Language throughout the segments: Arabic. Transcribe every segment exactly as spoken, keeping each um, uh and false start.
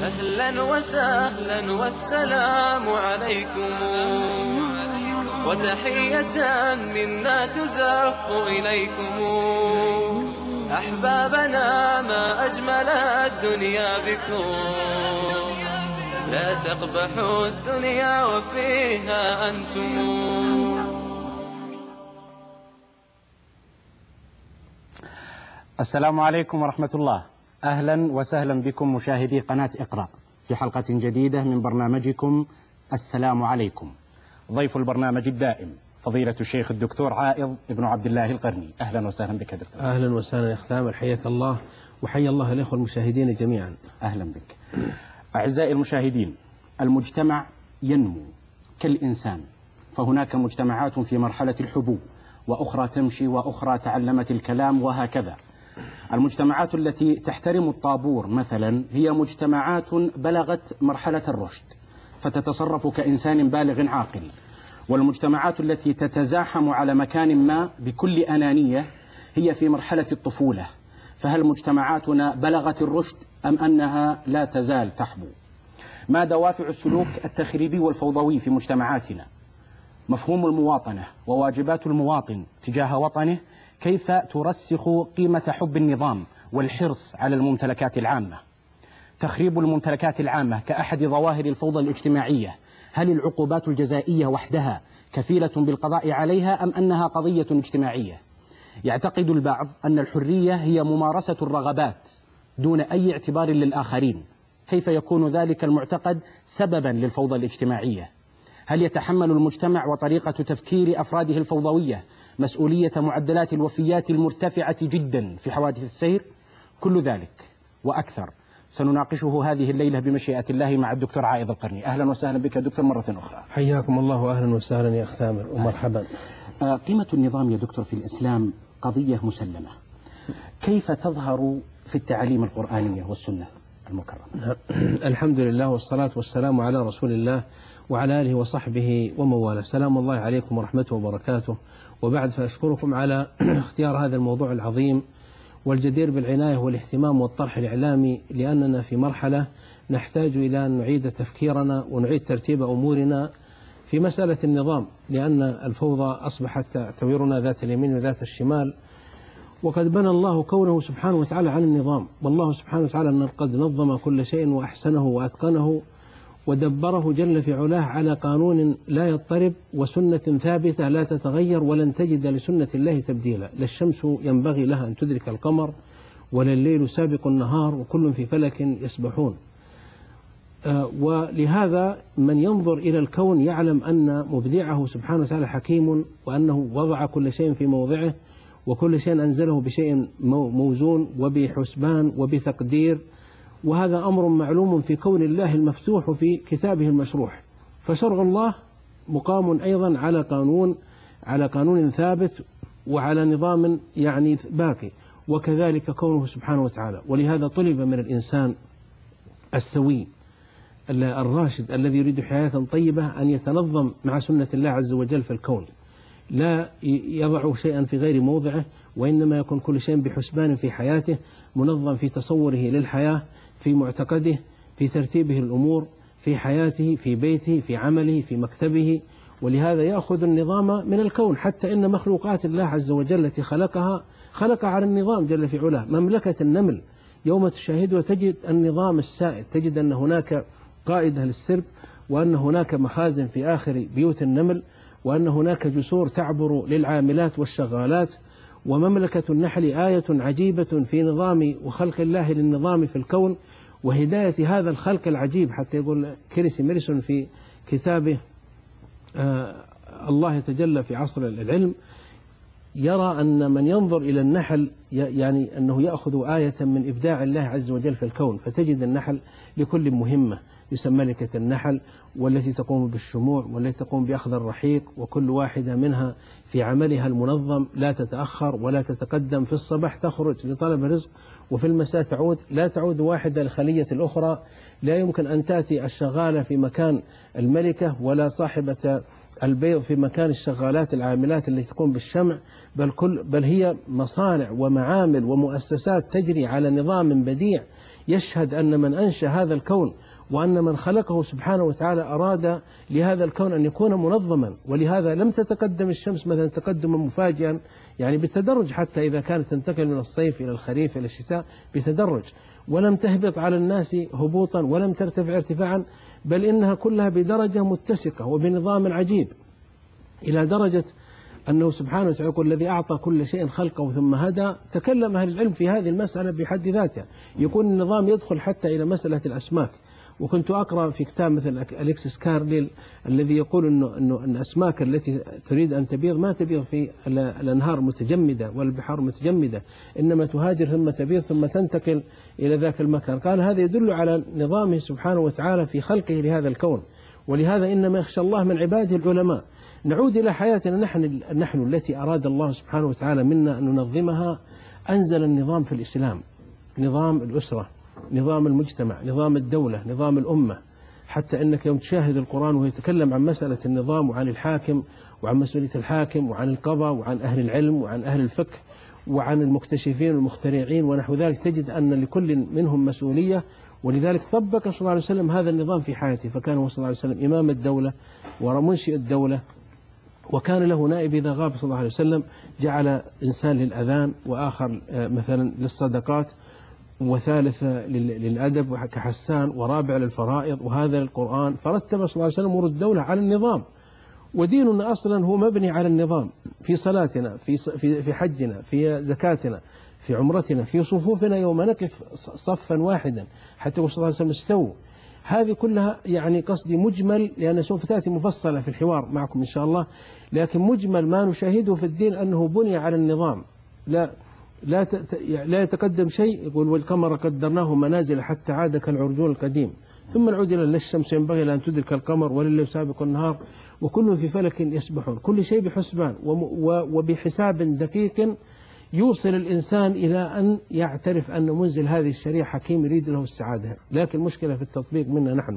أهلا وسهلا والسلام عليكم، وتحية منا تزف إليكم. أحبابنا ما أجمل الدنيا بكم، لا تقبحوا الدنيا وفيها أنتم. السلام عليكم ورحمة الله. أهلا وسهلا بكم مشاهدي قناة إقرأ في حلقة جديدة من برنامجكم السلام عليكم. ضيف البرنامج الدائم فضيلة الشيخ الدكتور عائض ابن عبد الله القرني. أهلا وسهلا بك دكتور. أهلا وسهلا يا ختام، حياك الله وحيا الله الإخوة المشاهدين جميعا. أهلا بك. أعزائي المشاهدين، المجتمع ينمو كالإنسان، فهناك مجتمعات في مرحلة الحبوب، وأخرى تمشي، وأخرى تعلمت الكلام، وهكذا. المجتمعات التي تحترم الطابور مثلا هي مجتمعات بلغت مرحلة الرشد فتتصرف كإنسان بالغ عاقل، والمجتمعات التي تتزاحم على مكان ما بكل أنانية هي في مرحلة الطفولة. فهل مجتمعاتنا بلغت الرشد أم أنها لا تزال تحبو؟ ما دوافع السلوك التخريبي والفوضوي في مجتمعاتنا؟ مفهوم المواطنة وواجبات المواطن تجاه وطنه، كيف ترسخ قيمة حب النظام والحرص على الممتلكات العامة؟ تخريب الممتلكات العامة كأحد ظواهر الفوضى الاجتماعية، هل العقوبات الجزائية وحدها كفيلة بالقضاء عليها أم أنها قضية اجتماعية؟ يعتقد البعض أن الحرية هي ممارسة الرغبات دون أي اعتبار للآخرين. كيف يكون ذلك المعتقد سببا للفوضى الاجتماعية؟ هل يتحمل المجتمع وطريقة تفكير أفراده الفوضوية مسؤولية معدلات الوفيات المرتفعة جدا في حوادث السير؟ كل ذلك وأكثر سنناقشه هذه الليلة بمشيئة الله مع الدكتور عائض القرني. أهلا وسهلا بك دكتور مرة أخرى. حياكم الله وأهلا وسهلا يا أخ ثامر ومرحبا. آه قيمة النظام يا دكتور في الإسلام قضية مسلمة، كيف تظهر في التعاليم القرآنية والسنة المكرمة؟ الحمد لله والصلاة والسلام على رسول الله وعلى آله وصحبه ومواله. سلام الله عليكم ورحمته وبركاته. وبعد، فأشكركم على اختيار هذا الموضوع العظيم والجدير بالعناية والاهتمام والطرح الإعلامي، لأننا في مرحلة نحتاج إلى أن نعيد تفكيرنا ونعيد ترتيب أمورنا في مسألة النظام، لأن الفوضى أصبحت تعتبرنا ذات اليمين وذات الشمال، وقد بنى الله كونه سبحانه وتعالى عن النظام. والله سبحانه وتعالى قد نظم كل شيء وأحسنه وأتقنه ودبره جل في علاه على قانون لا يضطرب وسنة ثابتة لا تتغير، ولن تجد لسنة الله تبديلا. لا الشمس ينبغي لها أن تدرك القمر ولا الليل سابق النهار، وكل في فلك يسبحون. آه ولهذا من ينظر إلى الكون يعلم أن مبدعه سبحانه وتعالى حكيم، وأنه وضع كل شيء في موضعه، وكل شيء أنزله بشيء موزون وبحسبان وبتقدير، وهذا أمر معلوم في كون الله المفتوح في كتابه المشروح. فشرع الله مقام أيضا على قانون على قانون ثابت وعلى نظام يعني باقي، وكذلك كونه سبحانه وتعالى. ولهذا طلب من الإنسان السوي الراشد الذي يريد حياة طيبة أن يتنظم مع سنة الله عز وجل في الكون، لا يضع شيئا في غير موضعه، وإنما يكون كل شيء بحسبان في حياته، منظم في تصوره للحياة، في معتقده، في ترتيبه الأمور، في حياته، في بيته، في عمله، في مكتبه. ولهذا يأخذ النظام من الكون، حتى إن مخلوقات الله عز وجل التي خلقها خلق على النظام جل في علاه. مملكة النمل يوم تشاهدها تجد النظام السائد، تجد أن هناك قائد للسرب، وأن هناك مخازن في آخر بيوت النمل، وأن هناك جسور تعبر للعاملات والشغالات. ومملكة النحل آية عجيبة في نظام وخلق الله للنظام في الكون وهداية هذا الخلق العجيب. حتى يقول كريسي ميرسون في كتابه آه الله يتجلى في عصر العلم، يرى أن من ينظر إلى النحل يعني أنه يأخذ آية من إبداع الله عز وجل في الكون. فتجد النحل لكل مهمة يسمى ملكة النحل، والتي تقوم بالشموع، والتي تقوم بأخذ الرحيق، وكل واحدة منها في عملها المنظم لا تتأخر ولا تتقدم. في الصباح تخرج لطلب الرزق، وفي المساء تعود، لا تعود واحدة لخلية الأخرى. لا يمكن أن تأتي الشغالة في مكان الملكة ولا صاحبة البيض في مكان الشغالات العاملات التي تقوم بالشمع، بل, كل بل هي مصانع ومعامل ومؤسسات تجري على نظام بديع يشهد أن من أنشأ هذا الكون وأن من خلقه سبحانه وتعالى أراد لهذا الكون أن يكون منظما. ولهذا لم تتقدم الشمس مثلا تقدما مفاجئا، يعني بالتدرج، حتى إذا كانت تنتقل من الصيف إلى الخريف إلى الشتاء بتدرج، ولم تهبط على الناس هبوطا ولم ترتفع ارتفاعا، بل إنها كلها بدرجة متسقة وبنظام عجيب، إلى درجة أنه سبحانه وتعالى يقول الذي أعطى كل شيء خلقه ثم هدى. تكلم أهل العلم في هذه المسألة بحد ذاتها، يكون النظام يدخل حتى إلى مسألة الأسماك. وكنت أقرأ في كتاب مثل أليكسيس كارليل الذي يقول أنه, إنه الأسماك التي تريد أن تبيض ما تبيض في الأنهار متجمدة والبحار متجمدة، إنما تهاجر ثم تبيض ثم تنتقل إلى ذاك المكان. قال هذا يدل على نظامه سبحانه وتعالى في خلقه لهذا الكون، ولهذا إنما يخشى الله من عباده العلماء. نعود إلى حياتنا نحن, نحن التي أراد الله سبحانه وتعالى منا أن ننظمها. أنزل النظام في الإسلام، نظام الأسرة، نظام المجتمع، نظام الدولة، نظام الأمة. حتى أنك يوم تشاهد القرآن وهو يتكلم عن مسألة النظام وعن الحاكم وعن مسؤولية الحاكم وعن القضاء وعن أهل العلم وعن أهل الفقه وعن المكتشفين والمخترعين ونحو ذلك، تجد أن لكل منهم مسؤولية. ولذلك طبق صلى الله عليه وسلم هذا النظام في حياته، فكان هو صلى الله عليه وسلم إمام الدولة ومنشئ الدولة، وكان له نائب إذا غاب صلى الله عليه وسلم جعل إنسان للأذان، وآخر مثلا للصدقات، وثالث للأدب كحسان، ورابع للفرائض، وهذا للقرآن. فرتب صلى الله عليه وسلم أمور الدولة على النظام. وديننا أصلا هو مبني على النظام، في صلاتنا، في في حجنا، في زكاتنا، في عمرتنا، في صفوفنا يوم نقف صفا واحدا حتى صلى الله عليه وسلم استووا. هذه كلها يعني قصدي مجمل، لأن سوف تأتي مفصلة في الحوار معكم إن شاء الله، لكن مجمل ما نشاهده في الدين أنه بني على النظام. لا لا لا يتقدم شيء. يقول والقمر قدرناه منازل حتى عاد كالعرجون القديم، ثم نعود إلى الشمس ينبغي أن تدرك القمر ولله يسابق النهار وكل في فلك يسبحون. كل شيء بحسبان وبحساب دقيق يوصل الإنسان إلى أن يعترف أن منزل هذه الشريعة حكيم يريد له السعادة. لكن المشكلة في التطبيق منا نحن.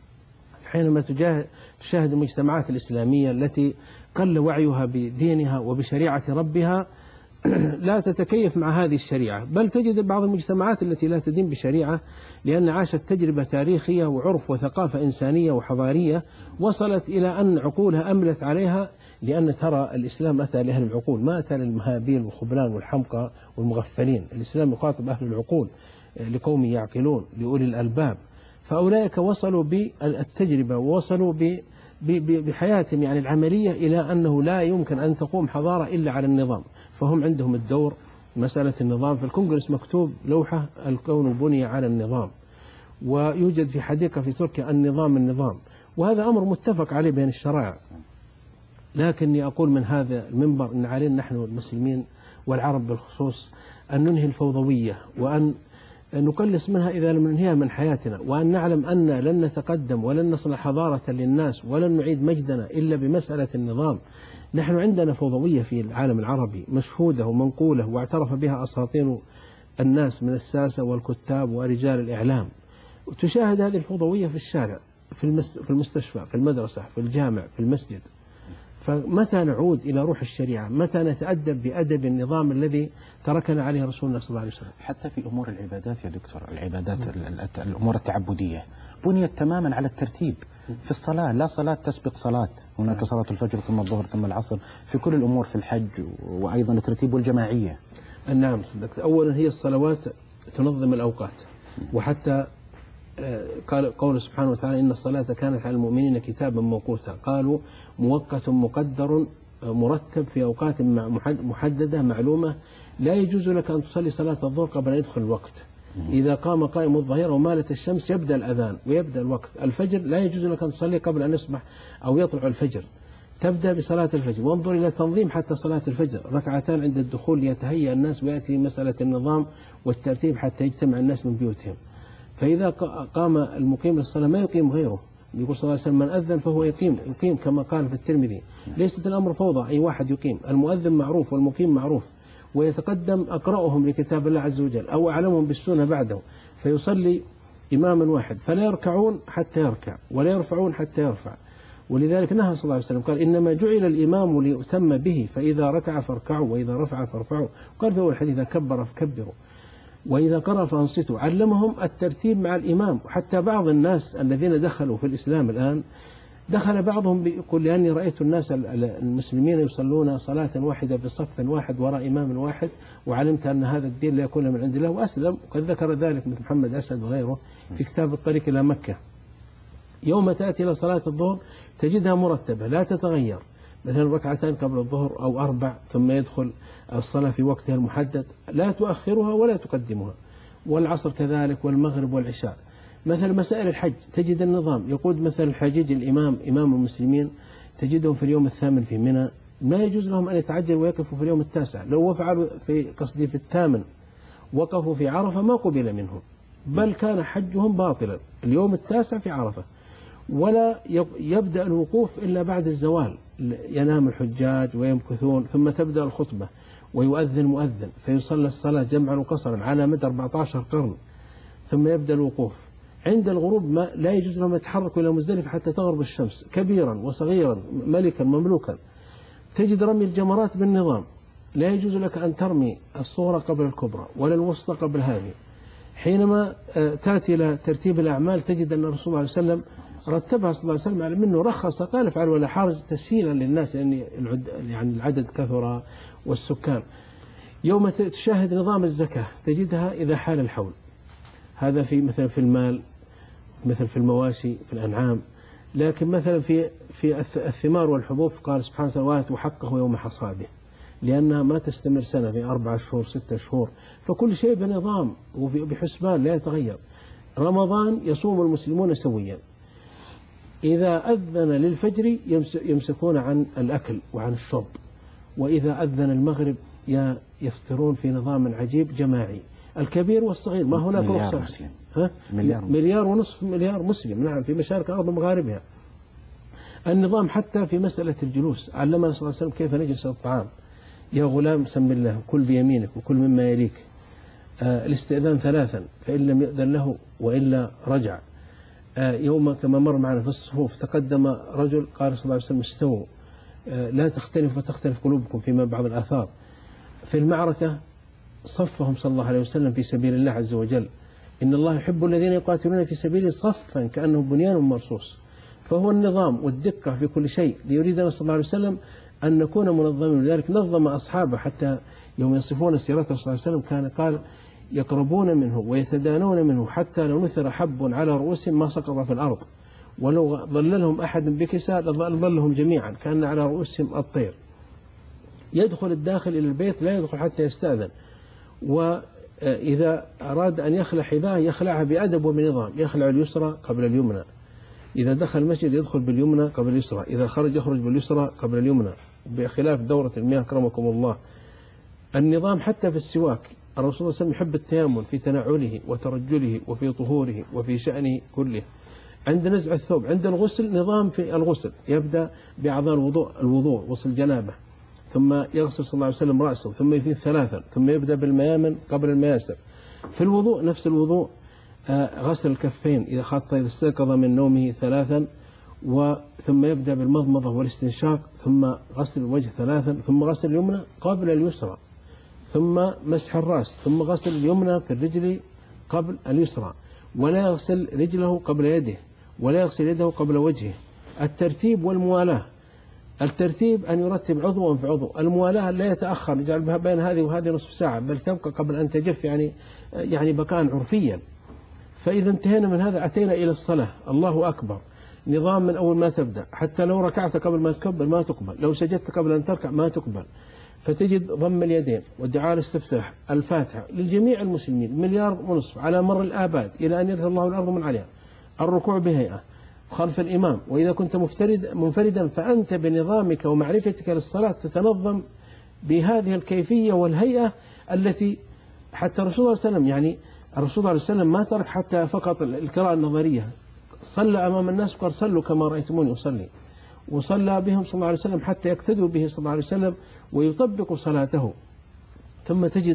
حينما تشاهد المجتمعات الإسلامية التي قل وعيها بدينها وبشريعة ربها لا تتكيف مع هذه الشريعة، بل تجد بعض المجتمعات التي لا تدين بشريعة لأن عاشت تجربة تاريخية وعرف وثقافة إنسانية وحضارية وصلت إلى أن عقولها أملت عليها، لأن ترى الإسلام أتى لأهل العقول، ما أتى للمهابيل والخبلان والحمقى والمغفلين. الإسلام يخاطب أهل العقول، لقوم يعقلون، لأولي الألباب. فأولئك وصلوا بالتجربة ووصلوا ب بحياتهم يعني العملية إلى أنه لا يمكن أن تقوم حضارة إلا على النظام. فهم عندهم الدور مسألة النظام. في الكونغرس مكتوب لوحة الكون بني على النظام، ويوجد في حديقة في تركيا النظام النظام، وهذا أمر متفق عليه بين الشرائع. لكني أقول من هذا المنبر أن علينا نحن المسلمين والعرب بالخصوص أن ننهي الفوضوية، وأن نقلص منها إذا لم ننهيها من حياتنا، وأن نعلم أن لن نتقدم ولن نصنع حضارة للناس ولن نعيد مجدنا إلا بمسألة النظام. نحن عندنا فوضوية في العالم العربي مشهودة ومنقولة واعترف بها أساطين الناس من الساسة والكتاب ورجال الإعلام. وتشاهد هذه الفوضوية في الشارع، في المستشفى، في المدرسة، في الجامع، في المسجد. فمتى نعود إلى روح الشريعة؟ متى نتأدب بأدب النظام الذي تركنا عليه رسولنا صلى الله عليه وسلم؟ حتى في أمور العبادات يا دكتور، العبادات الأمور التعبدية بنيت تماما على الترتيب. في الصلاة لا صلاة تسبق صلاة، هناك صلاة الفجر ثم الظهر ثم العصر. في كل الأمور، في الحج، وأيضا الترتيب والجماعية. نعم صدقت. أولا هي الصلوات تنظم الأوقات، وحتى قال قوله سبحانه وتعالى إن الصلاة كانت على المؤمنين كتابا موقوتا. قالوا مؤقت مقدر مرتب في أوقات محددة معلومة. لا يجوز لك أن تصلي صلاة الظهر قبل أن يدخل الوقت. إذا قام قائم الظهيرة ومالت الشمس يبدأ الأذان ويبدأ الوقت. الفجر لا يجوز لك أن تصلي قبل أن يصبح أو يطلع الفجر، تبدأ بصلاة الفجر. وانظر إلى تنظيم حتى صلاة الفجر، ركعتان عند الدخول ليتهيأ الناس، ويأتي مسألة النظام والترتيب حتى يجتمع الناس من بيوتهم. فإذا قام المقيم للصلاة ما يقيم غيره. يقول صلى الله عليه وسلم من أذن فهو يقيم، يقيم كما قال في الترمذي. ليست الأمر فوضى أي واحد يقيم، المؤذن معروف والمقيم معروف، ويتقدم أقرأهم لكتاب الله عز وجل أو أعلمهم بالسنة بعده، فيصلي إماما واحد، فلا يركعون حتى يركع ولا يرفعون حتى يرفع ولذلك نهى صلى الله عليه وسلم قال إنما جعل الإمام ليؤتم به فإذا ركع فاركعوا وإذا رفع فارفعوا. قال في أول الحديث إذا كبر فكبروا وإذا قرأ فأنصتوا. علمهم الترتيب مع الإمام. حتى بعض الناس الذين دخلوا في الإسلام الآن دخل بعضهم يقول لأني رأيت الناس المسلمين يصلون صلاة واحدة بصف واحد وراء إمام واحد وعلمت أن هذا الدين لا يكون من عند الله وأسلم. وقد ذكر ذلك مثل محمد أسد وغيره في كتاب الطريق إلى مكة. يوم تأتي إلى صلاة الظهر تجدها مرتبة لا تتغير، مثلا ركعتين قبل الظهر أو أربع ثم يدخل الصلاة في وقتها المحدد لا تؤخرها ولا تقدمها، والعصر كذلك والمغرب والعشاء. مثل مسائل الحج تجد النظام يقود مثل الحجيج الإمام إمام المسلمين تجدهم في اليوم الثامن في منى، ما يجوز لهم أن يتعجلوا ويقفوا في اليوم التاسع. لو فعلوا في قصدي في الثامن وقفوا في عرفة ما قبل منهم، بل كان حجهم باطلا اليوم التاسع في عرفة. ولا يبدأ الوقوف إلا بعد الزوال، ينام الحجاج ويمكثون ثم تبدأ الخطبة ويؤذن مؤذن فيصلى الصلاة جمعا وقصرا على مدى أربعة عشر قرن ثم يبدأ الوقوف. عند الغروب ما لا يجوز لهم يتحركوا إلى مزدلفة حتى تغرب الشمس، كبيرا وصغيرا ملكا مملوكا. تجد رمي الجمرات بالنظام، لا يجوز لك أن ترمي الصغرى قبل الكبرى ولا الوسطى قبل هذه. حينما تأتي إلى ترتيب الأعمال تجد أن الرسول صلى الله عليه وسلم رتبها صلى الله عليه وسلم على منه رخص قال افعل ولا حرج تسهيلا للناس لأن يعني, يعني العدد كثر والسكان. يوم تشاهد نظام الزكاة تجدها إذا حال الحول، هذا في مثلا في المال مثل في المواشي في الأنعام. لكن مثلا في في الثمار والحبوب قال سبحانه وتعالى وآتوا حقه يوم حصاده، لأنها ما تستمر سنة في أربع شهور ستة شهور، فكل شيء بنظام وبحسبان لا يتغير. رمضان يصوم المسلمون سويا، إذا أذن للفجر يمسكون عن الأكل وعن الشرب، وإذا أذن المغرب يفطرون في نظام عجيب جماعي، الكبير والصغير ما هناك رخصة. ها؟ مليار, مليار ونصف مليار مسلم نعم في مشارق الأرض ومغاربها. النظام حتى في مسألة الجلوس علمنا صلى الله عليه وسلم كيف نجلس الطعام. يا غلام سم الله كل بيمينك وكل مما يليك. آه الاستئذان ثلاثا فإن لم يؤذن له وإلا رجع. آه يوم كما مر معنا في الصفوف تقدم رجل قال صلى الله عليه وسلم استووا آه لا تختلف وتختلف قلوبكم فيما بعض الآثار. في المعركة صفهم صلى الله عليه وسلم في سبيل الله عز وجل، إن الله يحب الذين يقاتلون في سبيله صفا كأنه بنيان مرصوص. فهو النظام والدقة في كل شيء ليريدنا صلى الله عليه وسلم أن نكون منظمين. لذلك نظم أصحابه حتى يوم يصفون سيرته صلى الله عليه وسلم كان قال يقربون منه ويتدانون منه حتى لو نثر حب على رؤوسهم ما سقط في الأرض، ولو ظللهم أحد بكساء لظلهم جميعا كان على رؤوسهم الطير. يدخل الداخل إلى البيت لا يدخل حتى يستأذن، وإذا أراد أن يخلع حذاءه يخلعها بأدب وبنظام، يخلع اليسرى قبل اليمنى. إذا دخل المسجد يدخل باليمنى قبل اليسرى، إذا خرج يخرج باليسرى قبل اليمنى، بخلاف دورة المياه أكرمكم الله. النظام حتى في السواك، الرسول صلى الله عليه وسلم يحب التيامن في تنعله وترجله وفي طهوره وفي شأنه كله. عند نزع الثوب، عند الغسل نظام في الغسل، يبدأ بأعضاء الوضوء الوضوء غسل جنابه، ثم يغسل صلى الله عليه وسلم رأسه ثم يفيض ثلاثا، ثم يبدأ بالميامن قبل المياسر. في الوضوء نفس الوضوء، غسل الكفين إذا خط إذا استيقظ من نومه ثلاثا، وثم يبدأ بالمضمضة والاستنشاق، ثم غسل الوجه ثلاثا، ثم غسل اليمنى قبل اليسرى، ثم مسح الرأس، ثم غسل اليمنى في الرجل قبل اليسرى، ولا يغسل رجله قبل يده، ولا يغسل يده قبل وجهه. الترتيب والموالاة، الترتيب أن يرتب عضوا في عضو، الموالاة لا يتأخر يجعل بين هذه وهذه نصف ساعة، بل تبقى قبل أن تجف، يعني يعني بقاء عرفيا. فإذا انتهينا من هذا أتينا إلى الصلاة، الله أكبر، نظام من أول ما تبدأ، حتى لو ركعت قبل ما تكبر ما تقبل، لو سجدت قبل أن تركع ما تقبل. فتجد ضم اليدين والدعاء الاستفتاح، الفاتحة للجميع المسلمين مليار ونصف على مر الآباد إلى أن يرث الله الأرض من عليها، الركوع بهيئة خلف الإمام، وإذا كنت مفترد منفردا فأنت بنظامك ومعرفتك للصلاة تتنظم بهذه الكيفية والهيئة التي حتى الرسول صلى الله عليه وسلم، يعني الرسول صلى الله عليه وسلم ما ترك حتى فقط القراءة النظرية، صلى أمام الناس وقال صلوا كما رأيتموني أصلي، وصلى بهم صلى الله عليه وسلم حتى يقتدوا به صلى الله عليه وسلم ويطبقوا صلاته. ثم تجد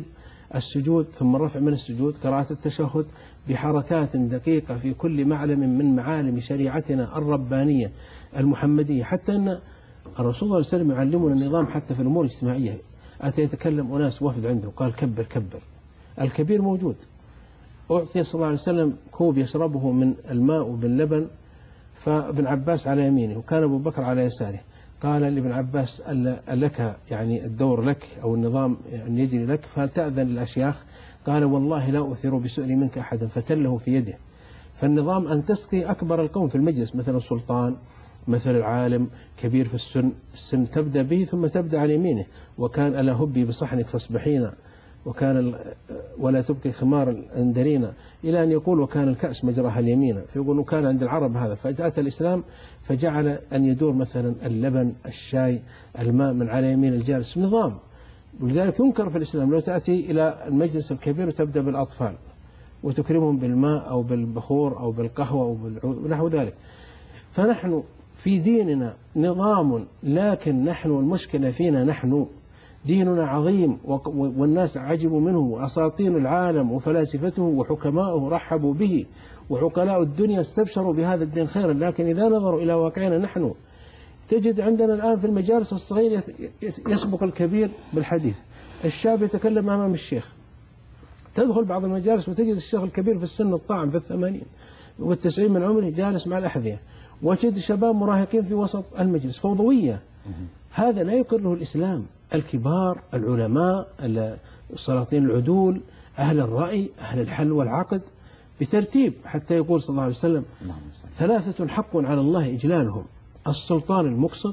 السجود ثم الرفع من السجود، قراءة التشهد بحركات دقيقة في كل معلم من معالم شريعتنا الربانية المحمدية، حتى أن الرسول صلى الله عليه وسلم يعلمنا النظام حتى في الأمور الاجتماعية. أتى يتكلم أناس وفد عنده قال كبر كبر، الكبير موجود. أعطي صلى الله عليه وسلم كوب يشربه من الماء وباللبن، فابن عباس على يمينه وكان أبو بكر على يساره. قال لابن عباس لك يعني الدور لك أو النظام يعني يجري لك، فهل تأذن للأشياخ؟ قال والله لا أثير بسؤلي منك أحدا، فتله في يده. فالنظام أن تسقي أكبر القوم في المجلس، مثل السلطان، مثل العالم كبير في السن السن تبدأ به ثم تبدأ عن يمينه. وكان ألا هبي بصحنك فاصبحين، وكان ولا تبقي خمار الأندرين، إلى أن يقول وكان الكأس مجراها اليمين. فيقول وكان عند العرب هذا، فجاءت الإسلام فجعل أن يدور مثلا اللبن، الشاي، الماء من على يمين الجالس، نظام. ولذلك ينكر في الإسلام لو تأتي إلى المجلس الكبير وتبدأ بالأطفال وتكرمهم بالماء أو بالبخور أو بالقهوة أو ونحو ذلك. فنحن في ديننا نظام، لكن نحن المشكلة فينا نحن. ديننا عظيم والناس عجبوا منه، وأساطين العالم وفلاسفته وحكماؤه رحبوا به، وعقلاء الدنيا استبشروا بهذا الدين خيرا. لكن إذا نظروا إلى واقعنا نحن تجد عندنا الآن في المجالس الصغير يسبق الكبير بالحديث، الشاب يتكلم أمام الشيخ. تدخل بعض المجالس وتجد الشيخ الكبير في السن الطاعن في الثمانين والتسعين من عمره جالس مع الأحذية، وتجد شباب مراهقين في وسط المجلس، فوضوية. هذا لا يقره الإسلام. الكبار، العلماء، السلاطين العدول، أهل الرأي، أهل الحل والعقد، بترتيب، حتى يقول صلى الله عليه وسلم ثلاثة حق على الله إجلالهم: السلطان المقسط،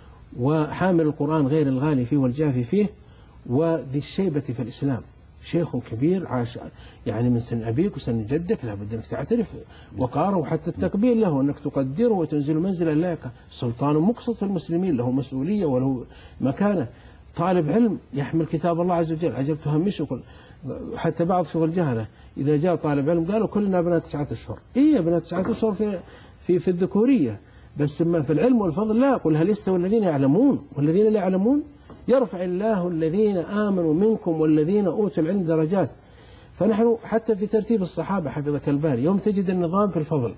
وحامل القرآن غير الغالي فيه والجافي فيه، وذي الشيبة في الإسلام. شيخ كبير عاش يعني من سن أبيك وسن جدك، لابد أنك تعترف وقاره، وحتى التقبيل له أنك تقدره وتنزل منزلا لائقة. سلطان مقسط في المسلمين، له مسؤولية وله مكانة. طالب علم يحمل كتاب الله عز وجل، عجب تهمشه. حتى بعض شغل الجهلة إذا جاء طالب علم قالوا كلنا ابناء تسعة أشهر. إيه ابناء تسعة أشهر في في في الذكورية، بس ما في العلم والفضل لا. قل هل يستوي الذين يعلمون والذين لا يعلمون؟ يرفع الله الذين آمنوا منكم والذين أوتوا العلم درجات. فنحن حتى في ترتيب الصحابة حفظك الباري يوم تجد النظام في الفضل.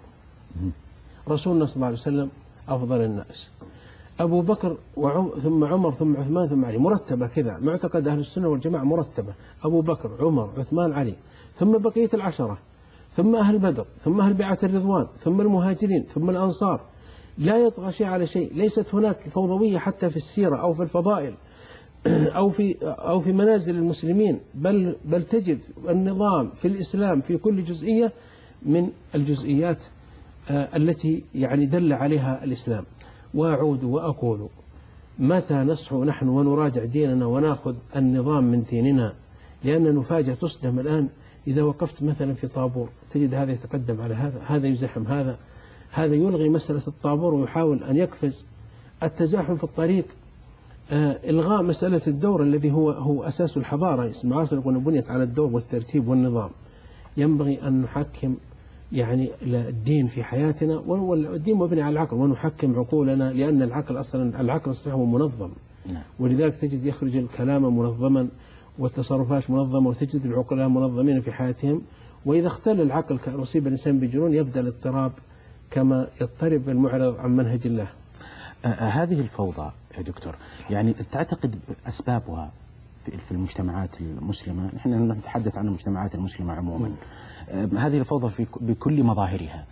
رسولنا صلى الله عليه وسلم أفضل الناس، أبو بكر وعم ثم عمر ثم عثمان ثم علي، مرتبة كذا، معتقد أهل السنة والجماعة مرتبة: أبو بكر، عمر، عثمان، علي، ثم بقية العشرة، ثم أهل بدر، ثم أهل بيعة الرضوان، ثم المهاجرين، ثم الأنصار. لا يطغى شيء على شيء. ليست هناك فوضوية حتى في السيرة أو في الفضائل أو في أو في منازل المسلمين، بل بل تجد النظام في الإسلام في كل جزئية من الجزئيات التي يعني دل عليها الإسلام. وأعود وأقول: متى نصحو نحن ونراجع ديننا ونأخذ النظام من ديننا؟ لأن نفاجأ تصدم الآن إذا وقفت مثلا في طابور تجد هذا يتقدم على هذا، هذا يزاحم هذا، هذا يلغي مسألة الطابور ويحاول أن يقفز التزاحم في الطريق، آه إلغاء مسألة الدور الذي هو هو أساس الحضارة. المعاصر يقولون بنيت على الدور والترتيب والنظام. ينبغي أن نحكم يعني الدين في حياتنا، والدين مبني على العقل، ونحكم عقولنا، لأن العقل أصلا العقل الصحيح هو منظم، ولذلك تجد يخرج الكلام منظما والتصرفات منظمة، وتجد العقلاء منظمين في حياتهم. وإذا اختل العقل كأن أصيب الإنسان بجنون يبدأ الاضطراب كما يضطرب المعرض عن منهج الله. آه هذه الفوضى يا دكتور يعني تعتقد أسبابها في المجتمعات المسلمة؟ نحن نتحدث عن المجتمعات المسلمة عموما. آه هذه الفوضى في بكل مظاهرها،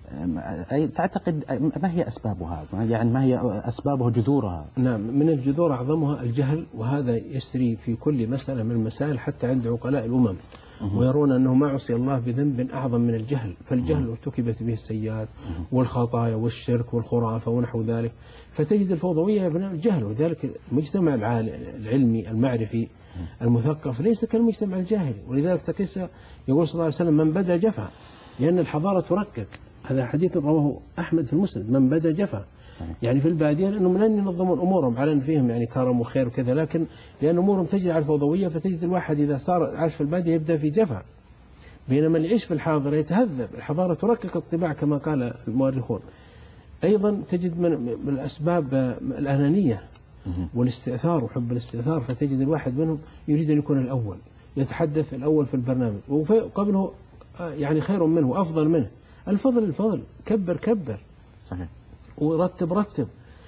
آه تعتقد ما هي أسبابها؟ يعني ما هي أسبابها جذورها؟ نعم، من الجذور أعظمها الجهل، وهذا يسري في كل مسألة من المسائل حتى عند عقلاء الأمم، ويرون أنه ما عصي الله بذنب أعظم من الجهل. فالجهل ارتكبت به السيئات والخطايا والشرك والخرافة ونحو ذلك. فتجد الفوضوية من الجهل. وذلك المجتمع العلمي المعرفي المثقف ليس كالمجتمع الجاهلي. ولذلك تقيس يقول صلى الله عليه وسلم: من بدا جفا، لأن الحضارة تركك. هذا حديث رواه أحمد في المسند: من بدا جفا. يعني في البادية لأنهم لن ينظمون أمورهم على أن فيهم يعني كرم وخير وكذا، لكن لأن أمورهم تجري على الفوضوية، فتجد الواحد إذا صار عاش في البادية يبدأ في جفا، بينما اللي يعيش في الحاضر يتهذب. الحضارة تركك الطباع كما قال المؤرخون. أيضا تجد من الأسباب الأنانية والاستئثار وحب الاستئثار، فتجد الواحد منهم يريد أن يكون الأول، يتحدث الأول في البرنامج، وقبله يعني خير منه وأفضل منه. الفضل الفضل، كبر كبر، صحيح، ورتب رتب.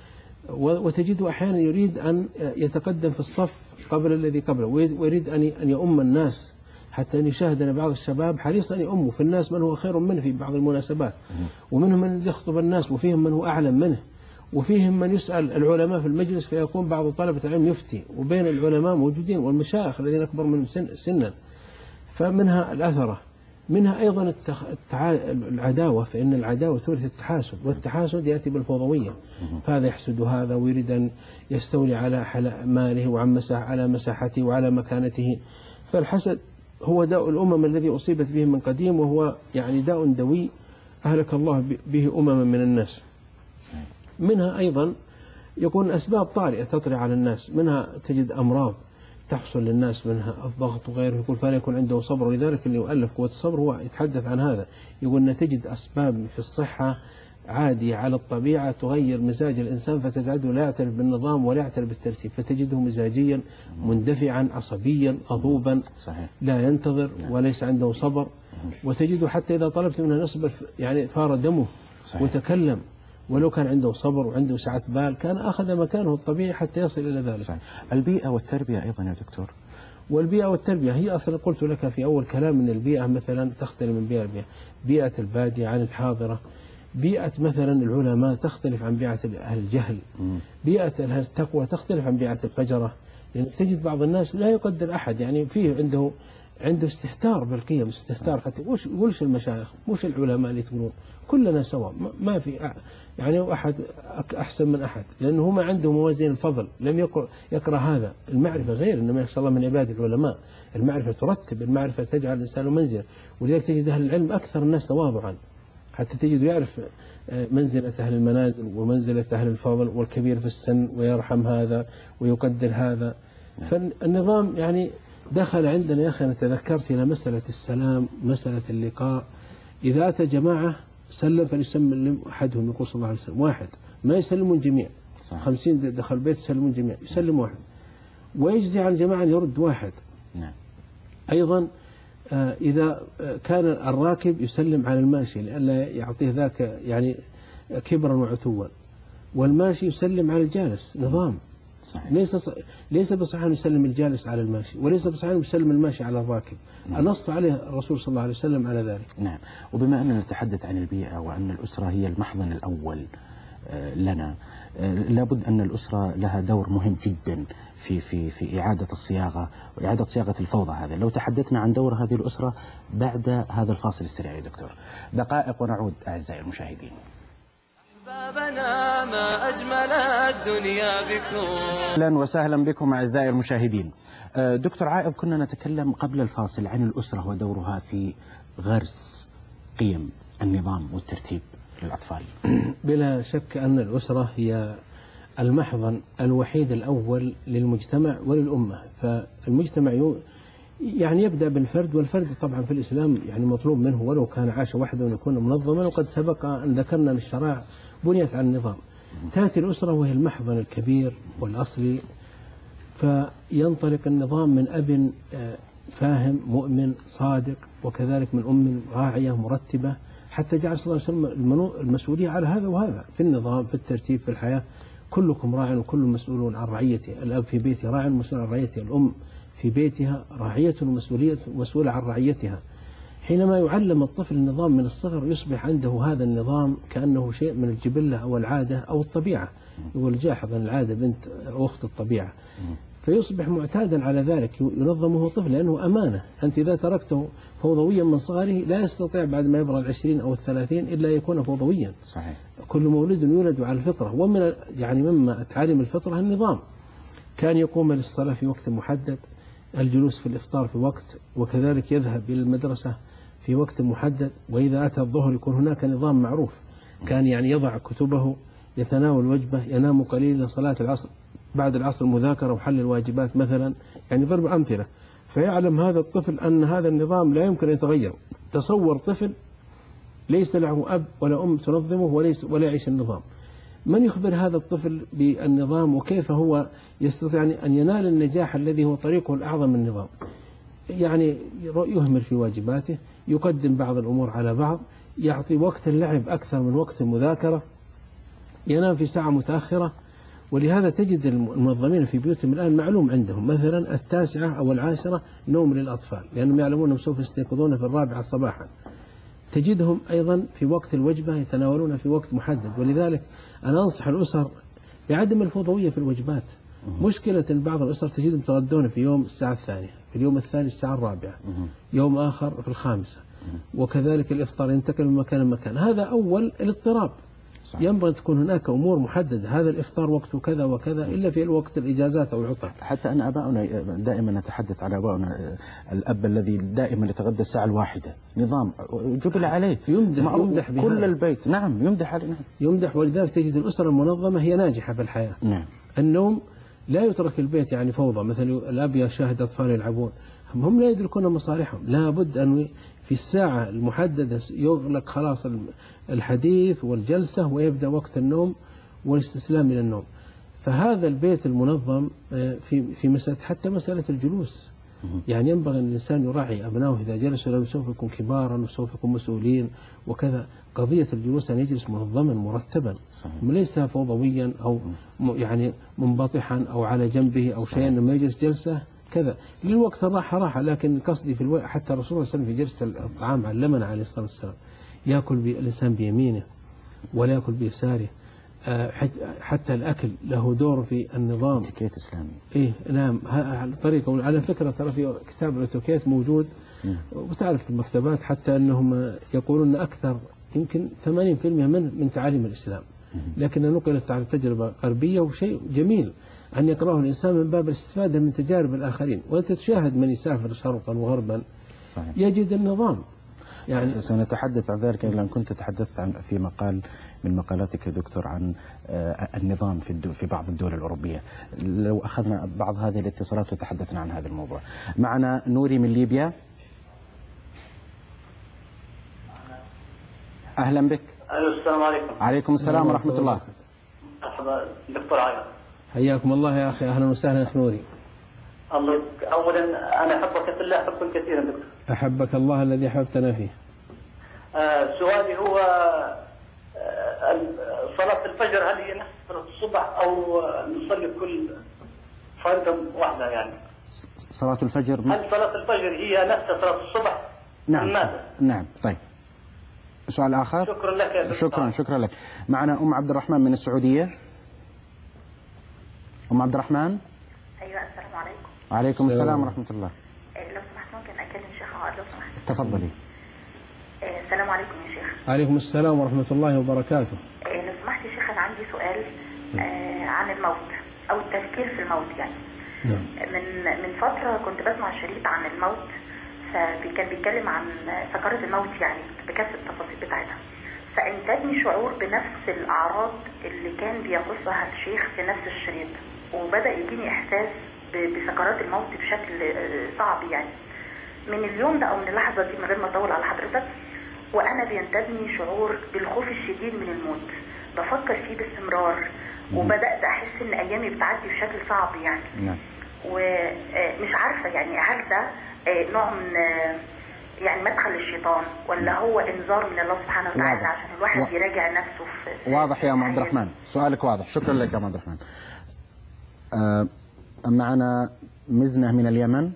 وتجده أحيانا يريد أن يتقدم في الصف قبل الذي قبله، ويريد أن أن يؤم الناس، حتى أن يشاهد أن بعض الشباب حريص أن يؤمه في الناس من هو خير منه في بعض المناسبات، ومنهم من يخطب الناس، وفيهم من هو أعلم منه، وفيهم من يسأل العلماء في المجلس فيكون بعض طلبة العلم يفتي، وبين العلماء موجودين والمشايخ الذين أكبر منهم سنا. فمنها الأثرة، منها أيضا العداوة، فإن العداوة تورث التحاسد، والتحاسد يأتي بالفوضوية، فهذا يحسد هذا ويريد أن يستولي على ماله وعن مساح على مساحته وعلى مكانته. فالحسد هو داء الأمم الذي أصيبت به من قديم، وهو يعني داء دوي أهلك الله به أمما من الناس. منها أيضا يكون أسباب طارئة تطري على الناس، منها تجد أمراض تحصل للناس، منها الضغط وغيره، يقول فلا يكون عنده صبر. ولذلك اللي يؤلف قوة الصبر هو يتحدث عن هذا، يقول أن تجد أسباب في الصحة عادية على الطبيعة تغير مزاج الإنسان، فتجعله لا يعترف بالنظام ولا يعترف بالترتيب، فتجده مزاجيا مندفعا عصبيا غضوبا، لا ينتظر وليس عنده صبر. وتجده حتى إذا طلبت منه نصبر يعني ثار دمه وتكلم، ولو كان عنده صبر وعنده سعة بال كان أخذ مكانه الطبيعي حتى يصل إلى ذلك. صحيح. البيئة والتربية أيضا يا دكتور. والبيئة والتربية هي أصلا قلت لك في أول كلام أن البيئة مثلا تختلف من بيئة لبيئة، بيئة البادية عن الحاضرة، بيئة مثلا العلماء تختلف عن بيئة أهل الجهل، بيئة أهل التقوى تختلف عن بيئة الفجرة، لأن تجد بعض الناس لا يقدر أحد، يعني فيه عنده عنده استهتار بالقيم، استهتار حتى وش يقولش المشايخ وش العلماء اللي تقولون كلنا سواء، ما في يعني أحد أحسن من أحد، لأنه هم عنده موازين الفضل، لم يقرأ يقرأ هذا. المعرفة غير، إنما يخشى الله من عباد العلماء، المعرفة ترتب، المعرفة تجعل الإنسان منزلا. ولذلك تجد أهل العلم أكثر الناس تواضعا، حتى تجد يعرف منزلة أهل المنازل ومنزلة أهل الفضل، والكبير في السن ويرحم هذا ويقدر هذا. فالنظام يعني دخل عندنا يا أخي، أنا تذكرت إلى مسألة السلام، مسألة اللقاء. إذا أتى جماعة سلم فليسلم أحدهم، يقول صلى الله عليه وسلم واحد، ما يسلمون جميع، خمسين دخل البيت يسلمون جميع، يسلم واحد، ويجزي عن جماعة يرد واحد. نعم. أيضا إذا كان الراكب يسلم على الماشي لئلا يعطيه ذاك يعني كبرا وعتوا، والماشي يسلم على الجالس، نظام. صحيح. ليس ليس بصحيح أن يسلم الجالس على الماشي، وليس بصحيح أن يسلم الماشي على الراكب. نعم. نص عليه الرسول صلى الله عليه وسلم على ذلك. نعم. وبما أننا نتحدث عن البيئة وأن الأسرة هي المحضن الأول لنا، لابد أن الأسرة لها دور مهم جدا في في في إعادة الصياغة وإعادة صياغة الفوضى هذه. لو تحدثنا عن دور هذه الأسرة بعد هذا الفاصل السريع يا دكتور. دقائق ونعود أعزائي المشاهدين. بابنا ما أجمل الدنيا بكم. أهلا وسهلا بكم أعزائي المشاهدين. دكتور عائض، كنا نتكلم قبل الفاصل عن الأسرة ودورها في غرس قيم النظام والترتيب للأطفال. بلا شك أن الأسرة هي المحضن الوحيد الأول للمجتمع وللأمة. فالمجتمع يعني يبدأ بالفرد، والفرد طبعا في الإسلام يعني مطلوب منه ولو كان عاش وحده أن يكون منظما، وقد سبق أن ذكرنا أن الشرائع بنيت على النظام. تأتي الأسرة وهي المحضن الكبير والأصلي، فينطلق النظام من أب فاهم مؤمن صادق، وكذلك من أم راعية مرتبة، حتى جعل صلى الله عليه وسلم المسؤولية على هذا وهذا في النظام، في الترتيب، في الحياة. كلكم راع وكل مسؤول عن رعيته، الأب في بيته راع مسؤول عن رعيته، الأم في بيتها راعية ومسؤولية مسؤولة عن رعيتها. حينما يعلم الطفل النظام من الصغر يصبح عنده هذا النظام كأنه شيء من الجبلة أو العادة أو الطبيعة. يقول جاحظ أن العادة بنت أخت الطبيعة، فيصبح معتادا على ذلك، ينظمه طفل لأنه أمانة. أنت إذا تركته فوضويا من صغره لا يستطيع بعد ما يبلغ العشرين أو الثلاثين إلا يكون فوضويا. صحيح. كل مولود يولد على الفطرة، ومن يعني مما تعاليم الفطرة النظام. كان يقوم للصلاة في وقت محدد، الجلوس في الإفطار في وقت، وكذلك يذهب إلى المدرسة في وقت محدد، وإذا أتى الظهر يكون هناك نظام معروف. كان يعني يضع كتبه، يتناول وجبة، ينام قليلا، صلاة العصر بعد العصر مذاكرة وحل الواجبات مثلا، يعني ضرب أمثلة. فيعلم هذا الطفل أن هذا النظام لا يمكن أن يتغير. تصور طفل ليس له أب ولا أم تنظمه وليس ولا يعيش النظام، من يخبر هذا الطفل بالنظام وكيف هو يستطيع أن ينال النجاح الذي هو طريقه الأعظم من النظام؟ يعني يهمل في واجباته، يقدم بعض الأمور على بعض، يعطي وقت اللعب أكثر من وقت المذاكرة، ينام في ساعة متأخرة. ولهذا تجد المنظمين في بيوتهم الآن معلوم عندهم مثلا التاسعة أو العاشرة نوم للأطفال، لأنهم يعلمون أنهم سوف يستيقظون في الرابعة صباحا. تجدهم أيضا في وقت الوجبة يتناولون في وقت محدد. ولذلك أنا أنصح الأسر بعدم الفوضوية في الوجبات. مشكلة بعض الأسر تجدهم يتغدون في يوم الساعة الثانية، في اليوم الثاني الساعة الرابعة، يوم آخر في الخامسة، وكذلك الإفطار ينتقل من مكان لمكان. هذا أول الاضطراب. صحيح. ينبغي أن تكون هناك أمور محددة، هذا الإفطار وقته كذا وكذا، إلا في الوقت الإجازات أو العطل. حتى أن أباؤنا دائما نتحدث على أباؤنا، الأب الذي دائما يتغدى الساعة الواحدة، نظام جبل عليه، يمدح, يمدح كل بهذا. البيت نعم يمدح عليه، نعم. يمدح. ولذلك تجد الأسرة المنظمة هي ناجحة في الحياة. نعم. النوم لا يترك البيت يعني فوضى، مثلا الأب يشاهد أطفال يلعبون، هم لا يدركون مصالحهم. لا بد أن في الساعة المحددة يغلق خلاص الحديث والجلسة ويبدأ وقت النوم والاستسلام إلى النوم. فهذا البيت المنظم في في مسألة حتى مسألة الجلوس، يعني ينبغي أن الإنسان يراعي أبنائه إذا جلسوا، لأنه سوف يكون كبارا وسوف يكون مسؤولين وكذا. قضية الجلوس أن يجلس منظما مرتبا، ليس فوضويا أو يعني منبطحا أو على جنبه أو شيئا، لما يجلس جلسة كذا للوقت الراحة راحة. لكن قصدي في الوقت حتى الرسول صلى الله عليه وسلم في جلسة الطعام علمنا عليه الصلاة والسلام يأكل الإنسان بيمينه ولا يأكل بيساره. حتى الأكل له دور في النظام. اتيكيت إسلامي. إيه نعم، طريقة. على فكرة ترى في كتاب الاتيكيت موجود، وتعرف في المكتبات حتى أنهم يقولون أكثر يمكن ثمانين بالمئة من من تعاليم الإسلام، لكنها نقلت عن تجربة غربية، وشيء جميل أن يقرأه الإنسان من باب الاستفادة من تجارب الآخرين. وأنت تشاهد من يسافر شرقا وغربا صحيح. يجد النظام. يعني سنتحدث عن ذلك، لأن كنت تحدثت عن في مقال من مقالاتك يا دكتور عن النظام في في بعض الدول الأوروبية. لو أخذنا بعض هذه الاتصالات وتحدثنا عن هذا الموضوع. معنا نوري من ليبيا. أهلا بك. السلام عليكم. عليكم السلام ورحمة الله. مرحبا دكتور عايض. حياكم الله يا أخي، أهلا وسهلا أخ نوري. الله أولا أنا أحبك في الله حبا كثيرا دكتور. أحبك الله الذي أحببتنا فيه. آه سؤالي هو آه صلاة الفجر هل هي نفس صلاة الصبح أو نصلي كل فريضة واحدة يعني؟ صلاة الفجر هل صلاة الفجر هي نفس صلاة الصبح؟ نعم. ماذا؟ نعم. طيب. سؤال آخر. شكرا لك يا دكتور. شكرا شكرا لك. معنا أم عبد الرحمن من السعودية. أم عبد الرحمن. أيوة السلام عليكم. وعليكم السلام ورحمة الله. لو سمحت ممكن أكلم شيخ عواد لو سمحت؟ تفضلي. السلام عليكم يا شيخ. عليكم السلام ورحمة الله وبركاته. لو سمحت يا شيخ أنا عندي سؤال عن الموت أو التفكير في الموت يعني. نعم. من من فترة كنت بسمع شريط عن الموت، فكان بيتكلم عن سكرات الموت يعني بكافة التفاصيل بتاعتها، فانتابني شعور بنفس الأعراض اللي كان بيقصها الشيخ في نفس الشريط، وبدأ يجيني إحساس بسكرات الموت بشكل صعب يعني من اليوم ده أو من اللحظة دي من غير ما أطول على حضرتك. وأنا بينتابني شعور بالخوف الشديد من الموت، بفكر فيه باستمرار، وبدأت أحس إن أيامي بتعدي بشكل صعب يعني. نعم. ومش عارفة يعني هل ده نوع من يعني مدخل الشيطان ولا هو انذار من الله سبحانه وتعالى واضح. عشان الواحد و... يراجع نفسه في واضح يا ام عبد الرحمن، سؤالك واضح. شكرا لك يا ام عبد الرحمن. آه معنا مزنة من اليمن.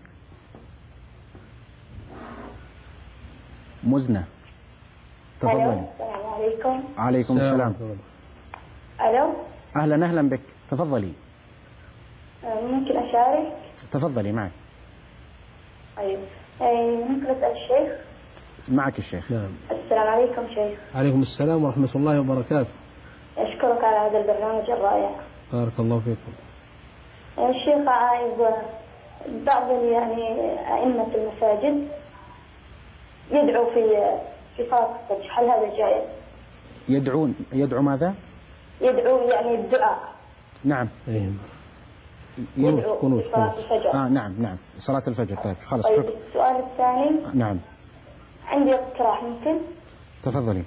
مزنة تفضلي. السلام عليكم. عليكم السلام. الو. اهلا اهلا بك، تفضلي. ممكن اشارك؟ تفضلي معك. طيب ممكن اسال الشيخ؟ معك الشيخ. نعم. السلام عليكم شيخ. عليكم السلام ورحمة الله وبركاته. اشكرك على هذا البرنامج الرائع. بارك الله فيكم. الشيخ عايز بعض يعني ائمة المساجد يدعو في في صلاة الفجر، هل هذا جائز؟ يدعون يدعو ماذا؟ يدعو يعني الدعاء. نعم. ايه. يدعو في صلاة الفجر. اه نعم نعم صلاة الفجر. طيب خلاص. طيب شكرا. السؤال الثاني. نعم. عندي اقتراح ممكن؟ تفضلي.